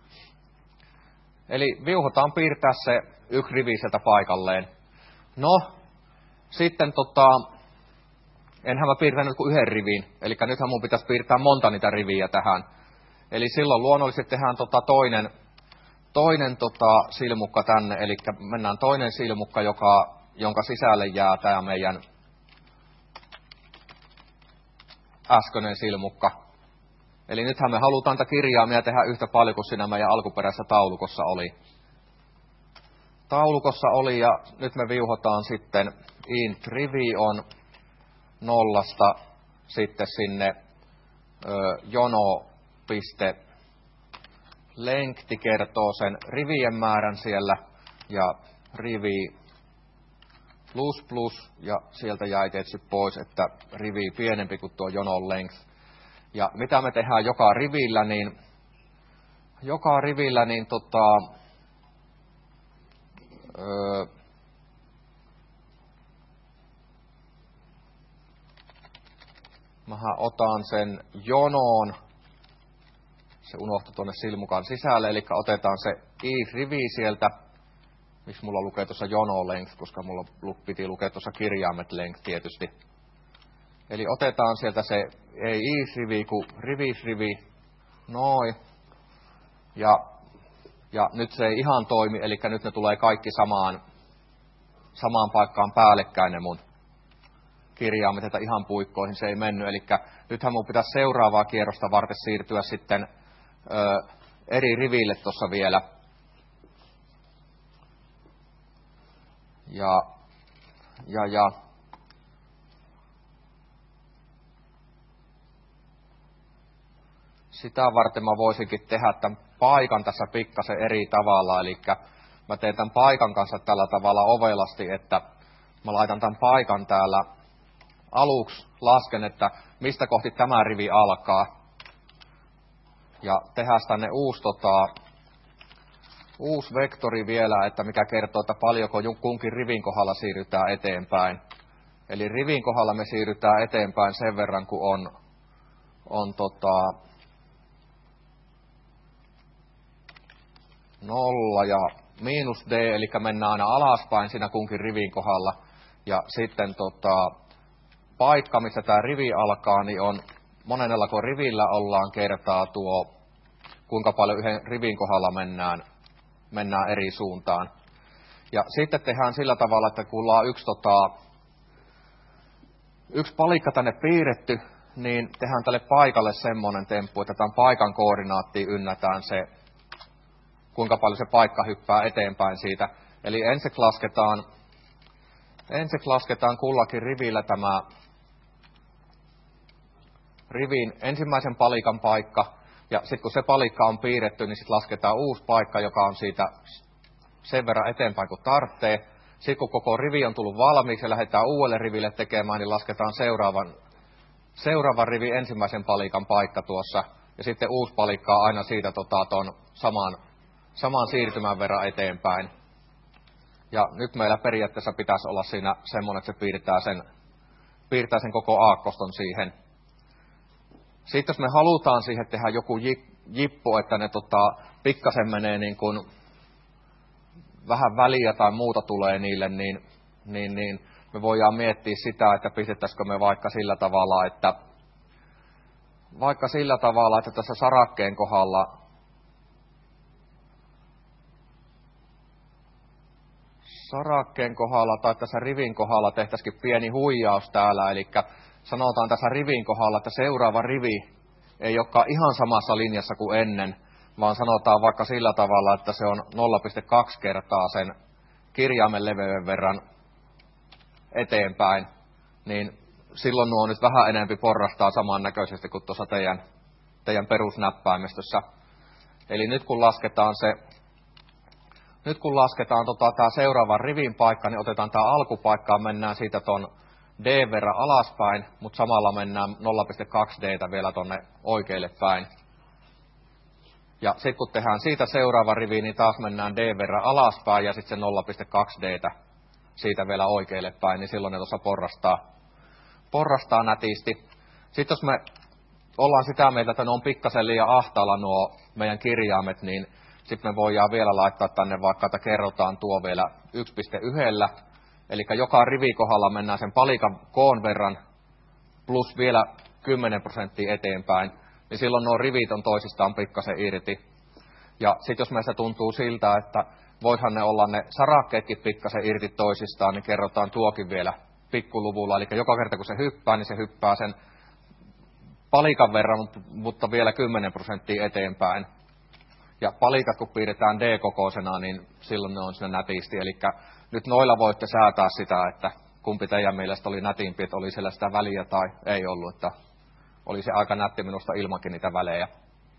Eli viuhotaan piirtää se yksi rivi sieltä paikalleen. No, sitten tota, enhän mä piirtänyt kuin yhden rivin, eli nythän mun pitäisi piirtää monta niitä riviä tähän. Eli silloin luonnollisesti tehdään tota toinen, toinen tota silmukka tänne, eli mennään toinen silmukka, joka, jonka sisälle jää tämä meidän äskeinen silmukka. Eli nythän me halutaan tätä kirjaimia tehdä yhtä paljon kuin siinä meidän alkuperäisessä taulukossa oli. Taulukossa oli, ja nyt me viuhotaan sitten int rivi on nollasta sitten sinne ö, jono.length kertoo sen rivien määrän siellä, ja rivi plus plus, ja sieltä jäi tietysti pois, että rivi pienempi kuin tuo jonon length. Ja mitä me tehdään joka rivillä, niin joka rivillä, niin tota, öö, mähän otan sen jonoon, se unohtui tuonne silmukan sisälle, eli otetaan se i-rivi sieltä, miksi mulla lukee tuossa jono length, koska mulla piti lukea tuossa kirjaimet length tietysti. Eli otetaan sieltä se, ei i-rivi, kuin rivis-rivi, noin. Ja, ja nyt se ei ihan toimi, eli nyt ne tulee kaikki samaan, samaan paikkaan päällekkäin ne mun kirjaimet, että ihan puikkoihin se ei mennyt. Eli nythän mun pitäisi seuraavaa kierrosta varten siirtyä sitten ö, eri riville tuossa vielä. Ja, ja, ja. Sitä varten mä voisinkin tehdä tämän paikan tässä pikkasen eri tavalla, eli mä teen tämän paikan kanssa tällä tavalla ovelasti, että mä laitan tämän paikan täällä aluksi, lasken, että mistä kohti tämä rivi alkaa, ja tehdään tänne uusi, tota, uusi vektori vielä, että mikä kertoo, että paljonko kunkin rivin kohdalla siirrytään eteenpäin. Eli rivin kohdalla me siirrytään eteenpäin sen verran, kun on, on tota, nolla ja miinus D, eli mennään aina alaspäin siinä kunkin rivin kohdalla. Ja sitten tota, paikka, missä tämä rivi alkaa, niin on monennellako rivillä ollaan kertaa tuo, kuinka paljon yhden rivin kohdalla mennään, mennään eri suuntaan. Ja sitten tehdään sillä tavalla, että kun ollaan yksi, tota, yksi palikka tänne piirretty, niin tehdään tälle paikalle semmoinen temppu, että tämän paikan koordinaattiin ynnätään se, kuinka paljon se paikka hyppää eteenpäin siitä. Eli ensiksi lasketaan, ensiksi lasketaan kullakin rivillä tämä rivin ensimmäisen palikan paikka, ja sitten kun se palikka on piirretty, niin sitten lasketaan uusi paikka, joka on siitä sen verran eteenpäin kuin tarvitsee. Sitten kun koko rivi on tullut valmiiksi ja lähdetään uudelle riville tekemään, niin lasketaan seuraavan, seuraavan rivin ensimmäisen palikan paikka tuossa, ja sitten uusi palikka on aina siitä tota, ton saman, saman siirtymän verran eteenpäin. Ja nyt meillä periaatteessa pitäisi olla siinä semmoinen, että se piirtää sen, piirtää sen koko aakkoston siihen. Sitten jos me halutaan siihen tehdä joku jippo, että ne tota, pikkasen menee niin kuin vähän väliä tai muuta tulee niille, niin, niin, niin me voidaan miettiä sitä, että pistettäisikö me vaikka sillä tavalla, että vaikka sillä tavalla, että tässä sarakkeen kohdalla sarakkeen kohdalla tai tässä rivin kohdalla tehtäisikin pieni huijaus täällä, eli sanotaan tässä rivin kohdalla, että seuraava rivi ei olekaan ihan samassa linjassa kuin ennen, vaan sanotaan vaikka sillä tavalla, että se on nolla pilkku kaksi kertaa sen kirjaimen leveyden verran eteenpäin, niin silloin nuo nyt vähän enempi porrastaa samannäköisesti kuin tuossa teidän, teidän perusnäppäimistössä. Eli nyt kun lasketaan se, nyt kun lasketaan tota, tämä seuraavan rivin paikka, niin otetaan tämä alkupaikka, mennään siitä ton D verran alaspäin, mutta samalla mennään nolla pilkku kaksi D:tä vielä tonne oikealle päin. Ja sitten kun tehdään siitä seuraava rivi, niin taas mennään D verran alaspäin ja sitten se nolla pilkku kaksi D:tä siitä vielä oikealle päin, niin silloin ne tuossa porrastaa, porrastaa nätisti. Sitten jos me ollaan sitä mieltä, että ne on pikkasen liian ahtaalla nuo meidän kirjaimet, niin sitten me voidaan vielä laittaa tänne vaikka, että kerrotaan tuo vielä yksi pilkku yksi. Eli joka rivikohdalla mennään sen palikan koon verran plus vielä kymmenen prosenttia eteenpäin, niin silloin nuo rivit on toisistaan pikkasen irti. Ja sitten jos meistä tuntuu siltä, että voihan ne olla ne sarakkeetkin pikkasen irti toisistaan, niin kerrotaan tuokin vielä pikkuluvulla. Eli joka kerta kun se hyppää, niin se hyppää sen palikan verran, mutta vielä kymmenen prosenttia eteenpäin. Ja palikat kun piirretään D-kokoisena, niin silloin ne on siinä nätisti. Eli nyt noilla voitte säätää sitä, että kumpi teidän mielestä oli nätimpi, että oli siellä sitä väliä tai ei ollut. Että oli se aika nätti minusta ilmankin niitä välejä.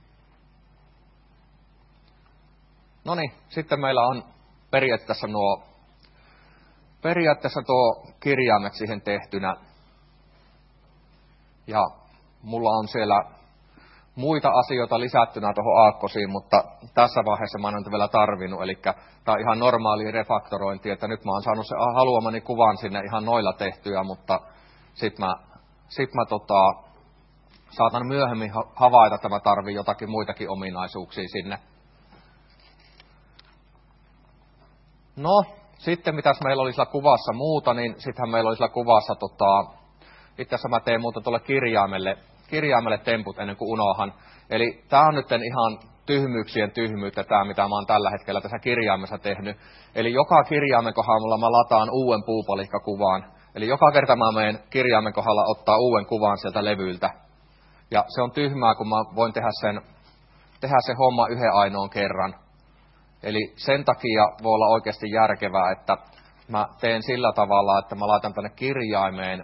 No niin, sitten meillä on periaatteessa nuo, periaatteessa tuo kirjaimet siihen tehtynä. Ja mulla on siellä muita asioita lisättynä tuohon aakkosiin, mutta tässä vaiheessa mä en ole vielä tarvinnut. Eli tämä on ihan normaali refaktorointi, että nyt mä oon saanut se haluamani kuvan sinne ihan noilla tehtyä, mutta sit mä, sit mä tota, saatan myöhemmin havaita, että mä tarvin jotakin muitakin ominaisuuksia sinne. No, sitten mitäs meillä oli sillä kuvassa muuta, niin sittenhän meillä oli sillä kuvassa, tota, itse asiassa mä teen muuta tuolle kirjaimelle, kirjaimelle temput ennen kuin unohan. Eli tää on nyt ihan tyhmyyksien tyhmyyttä, tämä mitä mä oon tällä hetkellä tässä kirjaimessa tehnyt. Eli joka kirjaimen kohdalla mä lataan uuden puupalikkakuvaan. Eli joka kerta mä menen kirjaimen kohdalla ottaa uuden kuvan sieltä levyltä. Ja se on tyhmää, kun mä voin tehdä sen, tehdä se homma yhden ainoan kerran. Eli sen takia voi olla oikeasti järkevää, että mä teen sillä tavalla, että mä laitan tänne kirjaimeen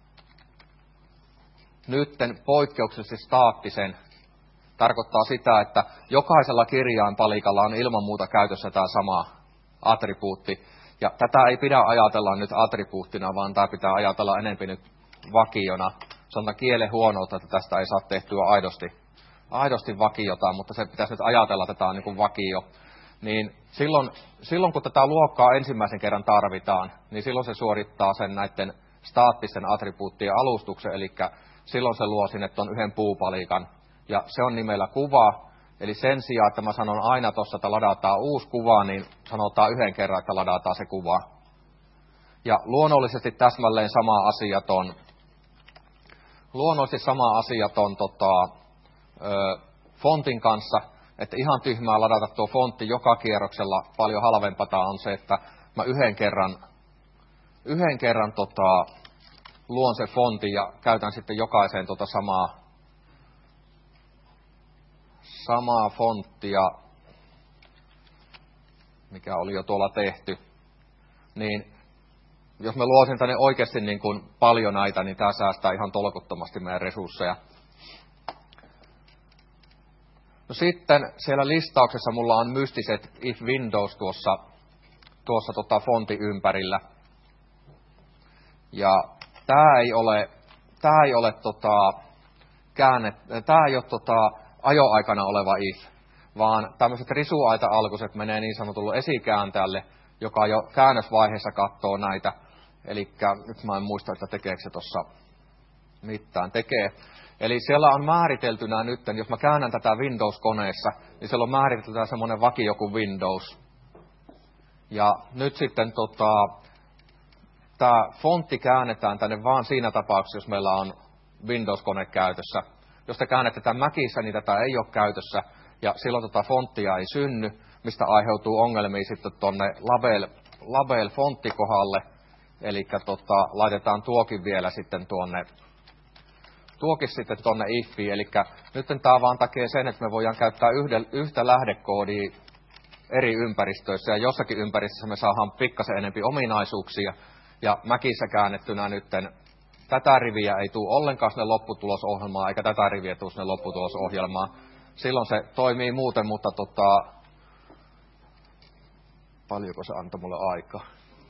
nytten poikkeuksellisesti staattisen. Tarkoittaa sitä, että jokaisella kirjainpalikalla on ilman muuta käytössä tämä sama attribuutti. Ja tätä ei pidä ajatella nyt attribuuttina, vaan tämä pitää ajatella enemmän nyt vakiona. Se on kielen huonoutta, että tästä ei saa tehtyä aidosti, aidosti vakiota, mutta se pitäisi nyt ajatella, että tämä on niin kuin vakio. Niin silloin, silloin, kun tätä luokkaa ensimmäisen kerran tarvitaan, niin silloin se suorittaa sen näiden staattisen attribuuttien alustuksen, eli silloin se luo sinne tuon yhden puupalikan, ja se on nimellä kuva, eli sen sijaan, että mä sanon aina tuossa, että ladataan uusi kuva, niin sanotaan yhden kerran, että ladataan se kuva. Ja luonnollisesti täsmälleen sama asia ton, luonnollisesti sama asia ton tota, ö, fontin kanssa, että ihan tyhmää ladata tuo fontti joka kierroksella, paljon halvempaa on se, että mä yhden kerran, yhden kerran tota, luon se fontin ja käytän sitten jokaiseen tota samaa, samaa fonttia, mikä oli jo tuolla tehty, niin jos mä luosin tänne oikeasti niin kuin paljon näitä, niin tämä säästää ihan tolkuttomasti meidän resursseja. No sitten siellä listauksessa mulla on mystiset if Windows tuossa, tuossa tota fontin ympärillä. Ja tää ei ole, tää ei ole tota, käännet, tää ei ole tota, ajoaikana oleva if, vaan tämmöiset risuaita-alkuiset menee niin sanotulle esikääntäjälle, joka jo käännösvaiheessa katsoo näitä. Eli nyt mä en muista, että tekeekö se tuossa mitään. Tekee. Eli siellä on määriteltynä nyt, jos mä käännän tätä Windows-koneessa, niin siellä on määriteltynä semmoinen vakio kuin Windows. Ja nyt sitten tota, tämä fontti käännetään tänne vaan siinä tapauksessa, jos meillä on Windows-kone käytössä. Jos te käännette tämän Macissa, niin tätä ei ole käytössä, ja silloin tota fonttia ei synny, mistä aiheutuu ongelmia sitten tuonne label, label fonttikohalle. Eli tota, laitetaan tuokin vielä sitten tuonne, tuokin sitten tuonne ifiin. Eli nyt tämä vaan takee sen, että me voidaan käyttää yhden, yhtä lähdekoodia eri ympäristöissä, ja jossakin ympäristössä me saadaan pikkasen enempi ominaisuuksia, ja Macissa käännettynä nytten tätä riviä ei tule ollenkaan sinne lopputulosohjelmaan, eikä tätä riviä tule sinne lopputulosohjelmaan. Silloin se toimii muuten, mutta tota, paljonko se antoi mulle aikaa?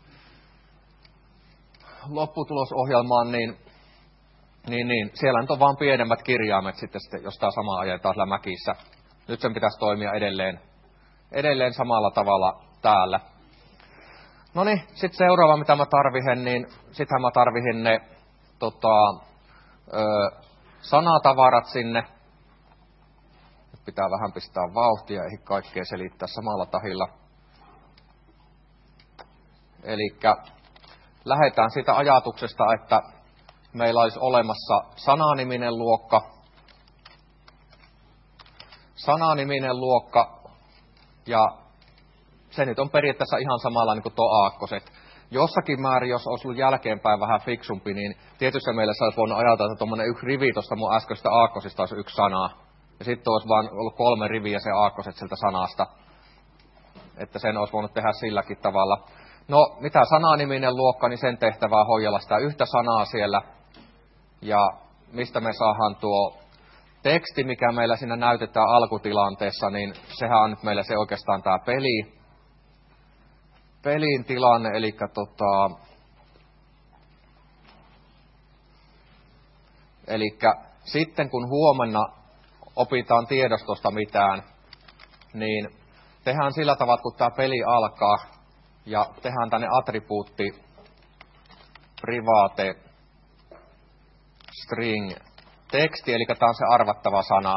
Lopputulosohjelmaan, niin, niin, niin siellä nyt on vaan pienemmät kirjaimet sitten, sitten jos tämä sama ajetaan siellä Macissa. Nyt sen pitäisi toimia edelleen, edelleen samalla tavalla täällä. No niin, sitten seuraava mitä mä tarvihin, niin sittenhän mä tarvihin ne tota, ö, sanatavarat sinne. Nyt pitää vähän pistää vauhtia, ei kaikkea selittää samalla tahilla. Elikkä lähdetään siitä ajatuksesta, että meillä olisi olemassa sananiminen luokka, sananiminen luokka, ja se nyt on periaatteessa ihan samalla niin kuin tuo aakkoset. Jossakin määrin, jos olisi ollut jälkeenpäin vähän fiksumpi, niin tietysti meillä olisi voinut ajatella, että tuommoinen yksi rivi tuosta mun äskeistä aakkosista olisi yksi sana, ja sitten olisi vaan ollut kolme riviä se aakkoset siltä sanasta, että sen olisi voinut tehdä silläkin tavalla. No, mitä sananiminen luokka, niin sen tehtävää hoidella sitä yhtä sanaa siellä. Ja mistä me saadaan tuo teksti, mikä meillä siinä näytetään alkutilanteessa, niin sehän on nyt meillä se oikeastaan tämä peli. Pelin tilanne, eli tota, elikkä sitten kun huomenna opitaan tiedostosta mitään, niin tehdään sillä tavalla, kun tämä peli alkaa, ja tehdään tänne attribuutti private string teksti, eli tämä on se arvattava sana.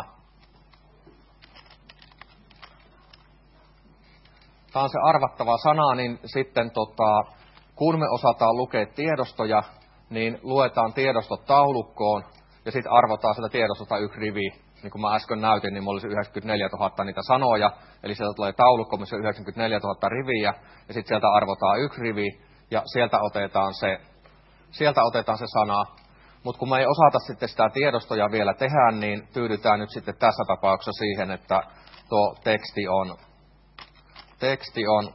Tämä on se arvattava sana, niin sitten tota, kun me osataan lukea tiedostoja, niin luetaan tiedostot taulukkoon, ja sitten arvotaan sitä tiedostosta yksi rivi. Niin kuin mä äsken näytin, niin mulla olisi yhdeksänkymmentäneljätuhatta niitä sanoja, eli sieltä tulee taulukko, missä on yhdeksänkymmentäneljätuhatta riviä, ja sitten sieltä arvotaan yksi rivi, ja sieltä otetaan se, sieltä otetaan se sana. Mutta kun me ei osata sitten sitä tiedostoja vielä tehdä, niin tyydytään nyt sitten tässä tapauksessa siihen, että tuo teksti on, teksti on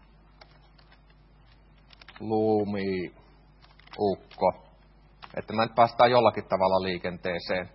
luumiukko, että me nyt päästään jollakin tavalla liikenteeseen.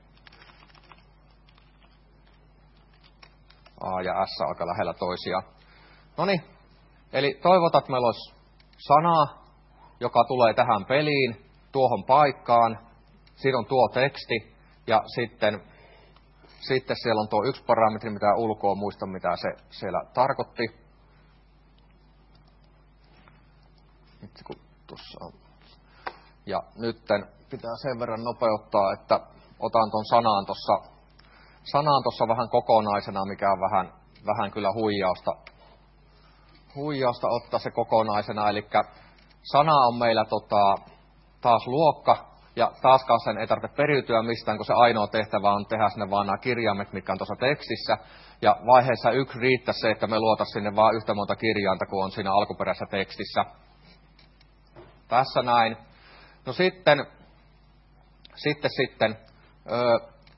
A ja S aika lähellä toisiaan. Noniin, eli toivotaan, että meillä olisi sana, joka tulee tähän peliin, tuohon paikkaan. Siinä on tuo teksti, ja sitten, sitten siellä on tuo yksi parametri, mitä ulkoa muista, mitä se siellä tarkoitti. Nyt kun tuossa on. Ja nytten pitää sen verran nopeuttaa, että otan ton sanan tossa, sanan tossa vähän kokonaisena, mikä on vähän, vähän kyllä huijausta. Huijausta ottaa se kokonaisena, eli sana on meillä tota, taas luokka, ja taaskaan sen ei tarvitse periytyä mistään, kun se ainoa tehtävä on tehdä sinne vaan nämä kirjaimet, mitkä on tuossa tekstissä. Ja vaiheessa yksi riittää se, että me luotaisiin sinne vaan yhtä monta kirjainta, kuin on siinä alkuperäisessä tekstissä. Tässä näin. No sitten, sitten, sitten öö,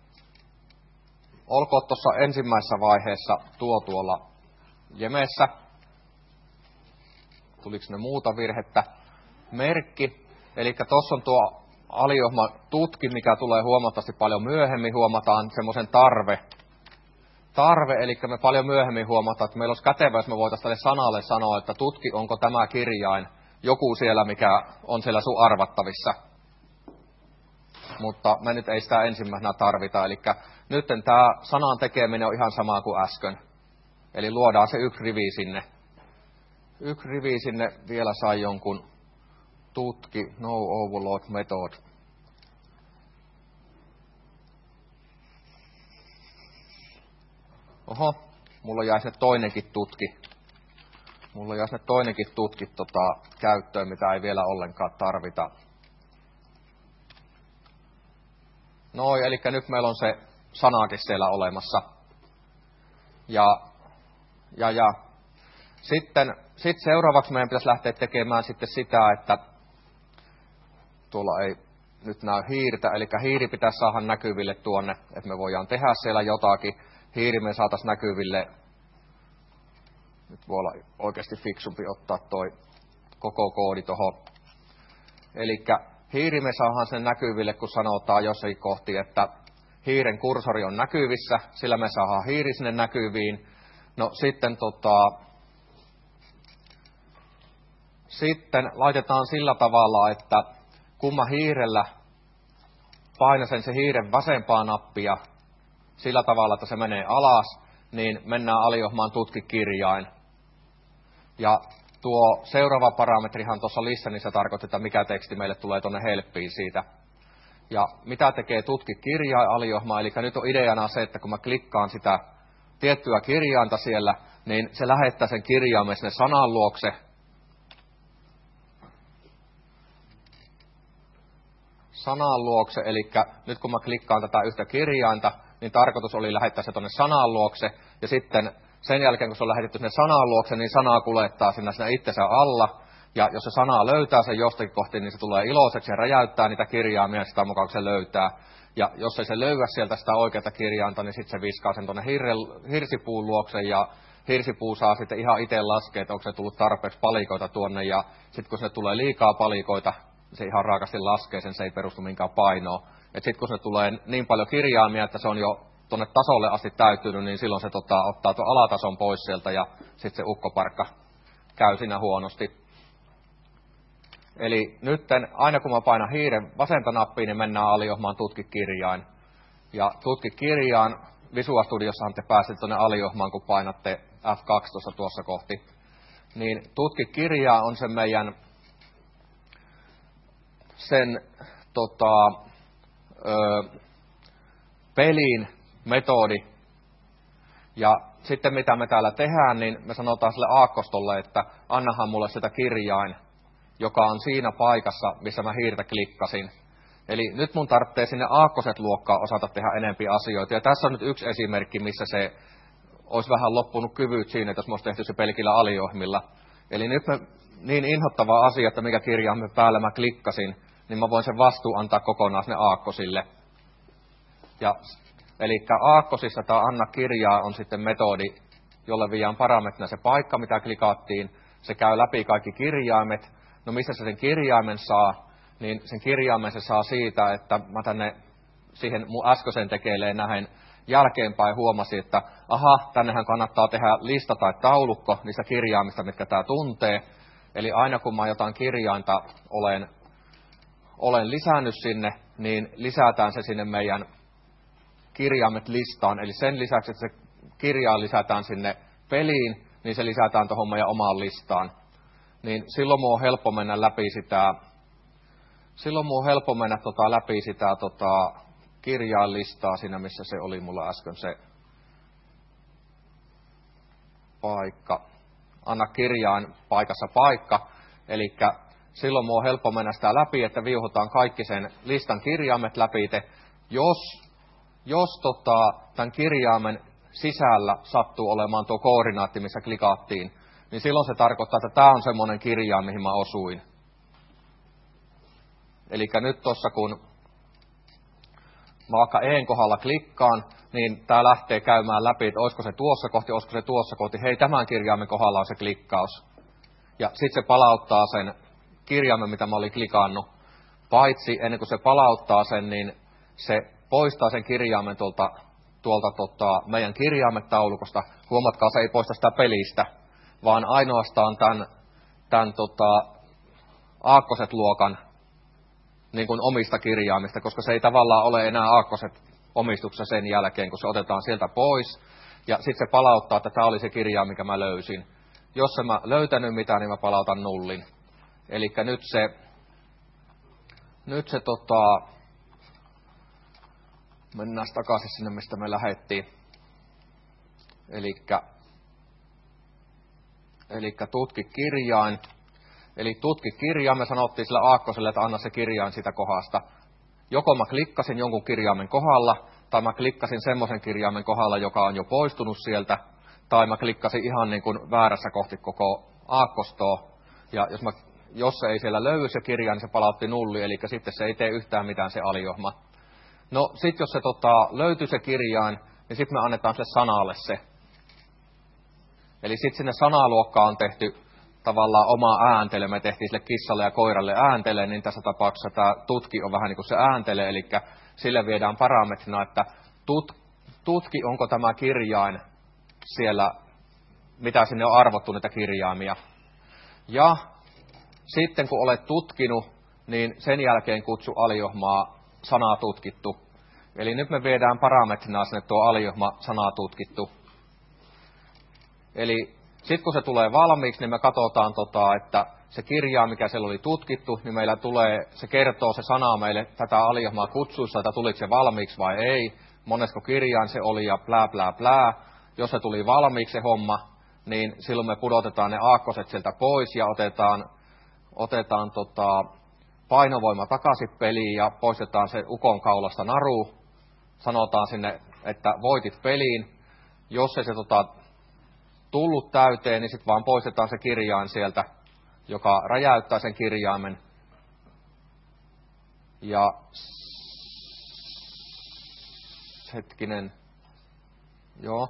olkoon tuossa ensimmäisessä vaiheessa tuo tuolla jemessä. Tuliko ne muuta virhettä? Merkki. Eli tuossa on tuo aliohma tutki, mikä tulee huomattavasti paljon myöhemmin. Huomataan semmoisen tarve. Tarve, eli me paljon myöhemmin huomataan, että meillä olisi kätevä, jos me voitaisiin tälle sanalle sanoa, että tutki, onko tämä kirjain joku siellä, mikä on siellä sun arvattavissa. Mutta me nyt ei sitä ensimmäisenä tarvita. Eli nyt tämä sanan tekeminen on ihan sama kuin äsken. Eli luodaan se yksi rivi sinne. Yksi rivi sinne vielä sai jonkun tutki, no overload method. Oho, mulla jäi sinne toinenkin tutki. Mulla jäi sinne toinenkin tutki tota, käyttöön, mitä ei vielä ollenkaan tarvita. Noin, eli nyt meillä on se sanakin siellä olemassa. Ja, ja, ja. Sitten sit seuraavaksi meidän pitäisi lähteä tekemään sitten sitä, että tuolla ei nyt näy hiirtä, eli hiiri pitäisi saada näkyville tuonne, että me voidaan tehdä siellä jotakin. Hiiri me saataisiin näkyville, nyt voi olla oikeasti fiksumpi ottaa toi koko koodi tuohon. Eli hiiri me saadaan sen näkyville, kun sanotaan jossakin kohti, että hiiren kursori on näkyvissä, sillä me saadaan hiiri sinne näkyviin. No sitten tota, sitten laitetaan sillä tavalla, että kun mä hiirellä painasen se hiiren vasempaa nappia sillä tavalla, että se menee alas, niin mennään aliohmaan tutki kirjain. Ja tuo seuraava parametrihan tuossa listenissa tarkoittaa, että mikä teksti meille tulee tuonne helppiin siitä. Ja mitä tekee tutki kirjain aliohma, eli nyt on ideana se, että kun mä klikkaan sitä tiettyä kirjainta siellä, niin se lähettää sen kirjaimen sinne sanan luokse. Sanan luokse, eli nyt kun mä klikkaan tätä yhtä kirjainta, niin tarkoitus oli lähettää se tuonne sanan luokse, ja sitten sen jälkeen, kun se on lähetetty sinne sanan luokse, niin sanaa kuljettaa sinne, sinne itsensä alla, ja jos se sana löytää sen jostakin kohti, niin se tulee iloiseksi ja räjäyttää niitä kirjaimia sitä mukaan, kun se löytää. Ja jos ei se löyä sieltä sitä oikeata kirjainta, niin sitten se viskaa sen tuonne hirsipuun luokse, ja hirsipuu saa sitten ihan itse laskea, että onko se tullut tarpeeksi palikoita tuonne, ja sitten kun se tulee liikaa palikoita, se ihan raakasti laskee sen, se ei perustu minkään painoon. Et sitten kun se tulee niin paljon kirjaimia, että se on jo tuonne tasolle asti täyttynyt, niin silloin se tota, ottaa tuon alatason pois sieltä ja sitten se ukkoparkka käy siinä huonosti. Eli nytten aina kun mä painan hiiren vasenta nappiin, niin mennään aliohmaan tutki kirjain. Ja tutki kirjaan, Visual Studiossahan te pääsette tuonne aliohmaan, kun painatte F kaksi tuossa, tuossa kohti. Niin tutki kirjaa on se meidän sen tota, ö, pelin metodi. Ja sitten mitä me täällä tehdään, niin me sanotaan sille aakkostolle, että annahan mulle sitä kirjain, joka on siinä paikassa, missä mä hiirtä klikkasin. Eli nyt mun tarvitsee sinne aakkoset luokkaan osata tehdä enempi asioita. Ja tässä on nyt yksi esimerkki, missä se olisi vähän loppunut kyvyt siinä, että jos me olisi tehty se pelkillä aliohmilla. Eli nyt me, niin inhottava asia, että mikä kirjaan me päällä mä klikkasin, niin mä voin sen vastuun antaa kokonaan sinne aakkosille. Ja, eli aakkosissa tämä anna kirjaa on sitten metodi, jolle viedään parametrina se paikka, mitä klikattiin. Se käy läpi kaikki kirjaimet. No missä se sen kirjaimen saa, niin sen kirjaimen se saa siitä, että mä tänne siihen mun äskeisen tekeleen nähen jälkeenpäin huomasin, että aha, tännehän kannattaa tehdä lista tai taulukko niistä kirjaimista, mitkä tää tuntee. Eli aina kun mä jotain kirjainta olen, olen lisännyt sinne, niin lisätään se sinne meidän kirjaimet listaan. Eli sen lisäksi, että se kirjain lisätään sinne peliin, niin se lisätään tuohon meidän omaan listaan. Niin silloin mun on helppo mennä läpi sitä, silloin mun on helppo mennä tota läpi sitä tota kirjainlistaa siinä, missä se oli mulla äsken se paikka. Anna kirjain paikassa paikka. Eli silloin mun on helppo mennä sitä läpi, että viuhutaan kaikki sen listan kirjaimet läpi. Jos, jos tota, tämän kirjaimen sisällä sattuu olemaan tuo koordinaatti, missä klikattiin, niin silloin se tarkoittaa, että tämä on semmoinen kirjain, mihin mä osuin. Eli nyt tuossa kun mä vaikka E:n kohdalla klikkaan, niin tämä lähtee käymään läpi, että olisiko se tuossa kohti, olisiko se tuossa kohti. Hei, tämän kirjaimen kohdalla on se klikkaus. Ja sitten se palauttaa sen kirjaimen, mitä mä olin klikannut. Paitsi ennen kuin se palauttaa sen, niin se poistaa sen kirjaimen tuolta, tuolta tota, meidän kirjaimetaulukosta. Huomatkaa, se ei poista sitä pelistä, vaan ainoastaan tämän, tämän tota, aakkoset-luokan niin kuin omista kirjaimista, koska se ei tavallaan ole enää aakkoset omistuksessa sen jälkeen, kun se otetaan sieltä pois. Ja sitten se palauttaa, että tämä oli se kirjain, mikä mä löysin. Jos en mä löytänyt mitään, niin mä palautan nullin. Eli nyt se, nyt se tota, mennään takaisin sinne, mistä me lähdettiin. Elikkä, elikkä tutki kirjain. Eli tutki kirjain, me sanottiin sille aakkoselle, että anna se kirjain siitä kohdasta. Joko mä klikkasin jonkun kirjaimen kohdalla, tai mä klikkasin semmoisen kirjaimen kohdalla, joka on jo poistunut sieltä, tai mä klikkasin ihan niin kuin väärässä kohti koko aakkostoa. Ja jos, mä, jos se ei siellä löydy se kirjain, niin se palautti nulli, eli sitten se ei tee yhtään mitään se aliohma. No sit jos se tota, löytyy se kirjain, niin sitten me annetaan sille sanalle se. Eli sitten sinne sanaluokkaan on tehty tavallaan oma ääntele, me tehtiin sille kissalle ja koiralle ääntele, niin tässä tapauksessa tämä tutki on vähän niin kuin se ääntele, eli sille viedään parametrina, että tut, tutki, onko tämä kirjain siellä, mitä sinne on arvottu niitä kirjaimia. Ja sitten kun olet tutkinut, niin sen jälkeen kutsu aliohmaa sanaa tutkittu. Eli nyt me viedään parametrina sinne tuo aliohma sanaa tutkittu. Eli sitten kun se tulee valmiiksi, niin me katsotaan, tota, että se kirjaa, mikä siellä oli tutkittu, niin meillä tulee, se kertoo se sana meille tätä aliohmaa kutsuissa, että tuliko se valmiiksi vai ei, monesko kirjain se oli ja plää plää plää. Jos se tuli valmiiksi se homma, niin silloin me pudotetaan ne aakkoset sieltä pois ja otetaan, otetaan tota, painovoima takaisin peliin ja poistetaan se ukon kaulasta naru. Sanotaan sinne, että voitit peliin. Jos ei se tota, tullut täyteen, niin sitten vaan poistetaan se kirjain sieltä, joka räjäyttää sen kirjaimen. Ja hetkinen. Joo.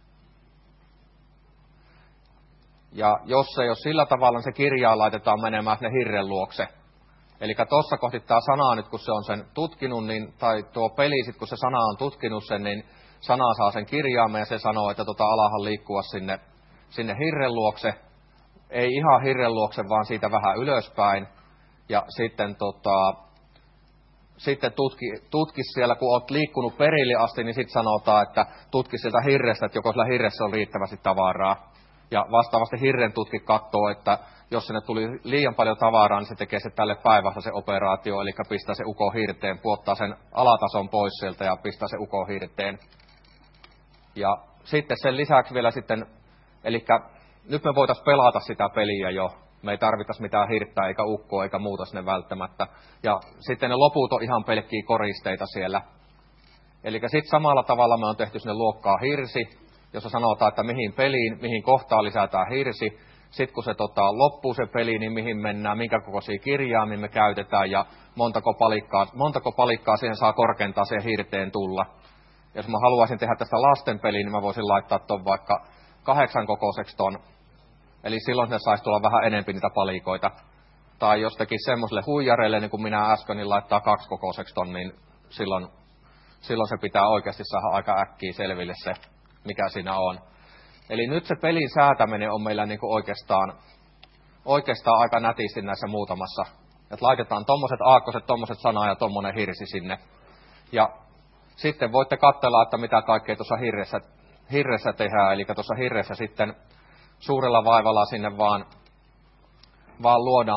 Ja jos ei ole sillä tavalla, niin se kirjaan laitetaan menemään sinne hirren luokse. Eli tuossa kohti tämä sana nyt, kun se on sen tutkinut, niin, tai tuo peli, sit, kun se sana on tutkinut sen, niin sana saa sen kirjaimen ja se sanoo, että tota alahan liikkua sinne, sinne hirren luokse. Ei ihan hirren luokse, vaan siitä vähän ylöspäin. Ja sitten, tota, sitten tutki, tutki siellä, kun olet liikkunut perille asti, niin sitten sanotaan, että tutki sieltä hirrestä, että joko sillä hirressä on riittävästi tavaraa. Ja vastaavasti hirren tutki katsoo, että jos sinne tuli liian paljon tavaraa, niin se tekee se tälle päivässä se operaatio, eli pistää se uko hirteen, puottaa sen alatason pois sieltä ja pistää se uko hirteen. Ja sitten sen lisäksi vielä sitten, eli nyt me voitaisiin pelata sitä peliä jo. Me ei tarvittaisi mitään hirttää eikä ukkoa eikä muuta sinne välttämättä. Ja sitten ne loput on ihan pelkkiä koristeita siellä. Eli sitten samalla tavalla me on tehty sinne luokkaa hirsi, jossa sanotaan, että mihin peliin, mihin kohtaan lisätään hirsi. Sitten kun se tota, loppuu se peli, niin mihin mennään, minkä kokoisia kirjaimia me käytetään ja montako palikkaa, montako palikkaa siihen saa korkeintaan siihen hirteen tulla. Jos mä haluaisin tehdä tästä lasten peliä, niin mä voisin laittaa ton vaikka kahdeksan kokoiseksi ton. Eli silloin ne saisi tulla vähän enempi niitä palikoita. Tai jos tekisi semmoiselle huijareille, niin kuin minä äsken, niin laittaa kaksi kokoiseksi ton, niin silloin, silloin se pitää oikeasti saada aika äkkiä selville se, mikä siinä on. Eli nyt se pelin säätäminen on meillä niin kuin oikeastaan, oikeastaan aika nätisti näissä muutamassa. Että laitetaan tommoset aakkoset, tommoset sanaa ja tommonen hirsi sinne. Ja sitten voitte katsella, että mitä kaikkea tuossa hirressä, hirressä tehdään. Eli tuossa hirressä sitten suurella vaivalla sinne vaan, vaan luodaan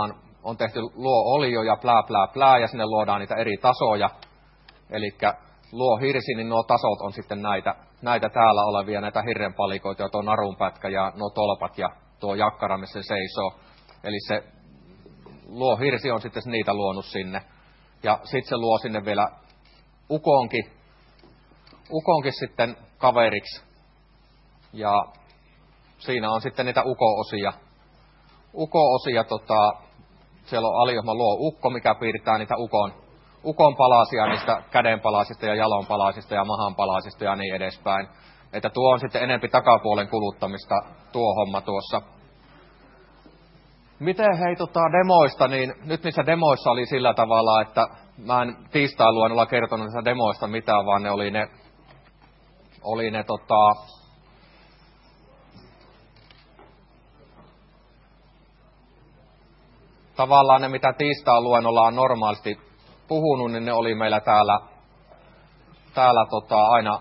on tehty luo-olio ja plää plää plää, ja sinne luodaan niitä eri tasoja. Eli luo-hirsi, niin nuo tasot on sitten näitä, näitä täällä olevia, näitä hirrenpalikoita, ja tuo narunpätkä ja nuo tolpat ja tuo jakkara, missä se seisoo. Eli se luo-hirsi on sitten niitä luonut sinne. Ja sitten se luo sinne vielä ukonkin, ukonkin sitten kaveriksi. Ja siinä on sitten niitä uko-osia. Uko-osia, tota, siellä on aliohma luo ukko, mikä piirtää niitä ukon, ukon palasia, niistä kädenpalasista ja jalonpalasista ja mahanpalasista ja niin edespäin. Että tuo on sitten enempi takapuolen kuluttamista, tuo homma tuossa. Miten hei tota demoista, niin nyt niissä demoissa oli sillä tavalla, että mä en tiistailuennolla kertonut niistä demoista mitään, vaan ne oli ne, oli ne tota, tavallaan ne, mitä tiistailuennolla on normaalisti puhunut, niin ne oli meillä täällä, täällä tota, aina,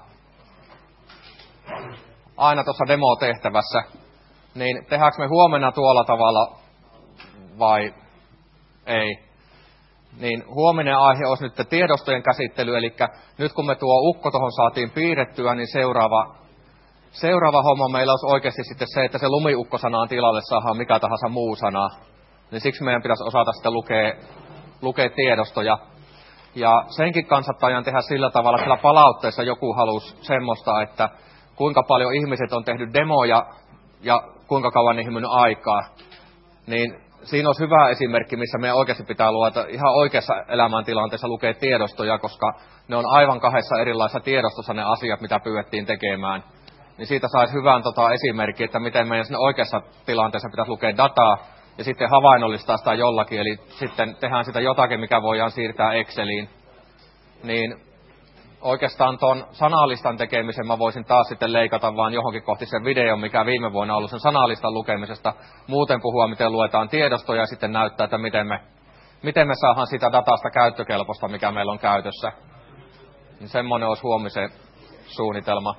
aina tuossa demotehtävässä. Niin tehdäänkö me huomenna tuolla tavalla vai ei? Niin huominen aihe olisi nyt tiedostojen käsittely, eli nyt kun me tuo ukko tuohon saatiin piirrettyä, niin seuraava, seuraava homma meillä olisi oikeasti sitten se, että se lumiukkosanaan tilalle saadaan mikä tahansa muu sana. Niin siksi meidän pitäisi osata sitten lukea, lukea tiedostoja. Ja senkin kanssa taidan tehdä sillä tavalla, että palautteessa joku halusi semmoista, että kuinka paljon ihmiset on tehnyt demoja ja kuinka kauan niihin mennyt aikaa. Niin siinä olisi hyvä esimerkki, missä meidän oikeasti pitää luoda ihan oikeassa elämäntilanteessa lukea tiedostoja, koska ne on aivan kahdessa erilaisessa tiedostossa ne asiat, mitä pyydettiin tekemään. Niin siitä saisi hyvän tota, esimerkki, että miten meidän sinne oikeassa tilanteessa pitäisi lukea dataa, ja sitten havainnollistaa sitä jollakin, eli sitten tehdään sitä jotakin, mikä voidaan siirtää Exceliin. Niin oikeastaan tuon sanalistan tekemisen mä voisin taas sitten leikata vaan johonkin kohti sen videon, mikä viime vuonna on ollut sen sanalistan lukemisesta. Muuten puhua, miten luetaan tiedostoja ja sitten näyttää, että miten me, miten me saadaan sitä datasta käyttökelpoista, mikä meillä on käytössä. Niin semmoinen olisi huomisen suunnitelma.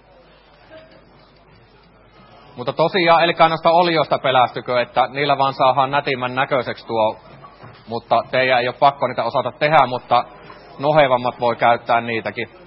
Mutta tosiaan, eli noista olioista pelästykö, että niillä vaan saadaan nätimmän näköiseksi tuo, mutta teidän ei ole pakko niitä osata tehdä, mutta nohevammat voi käyttää niitäkin.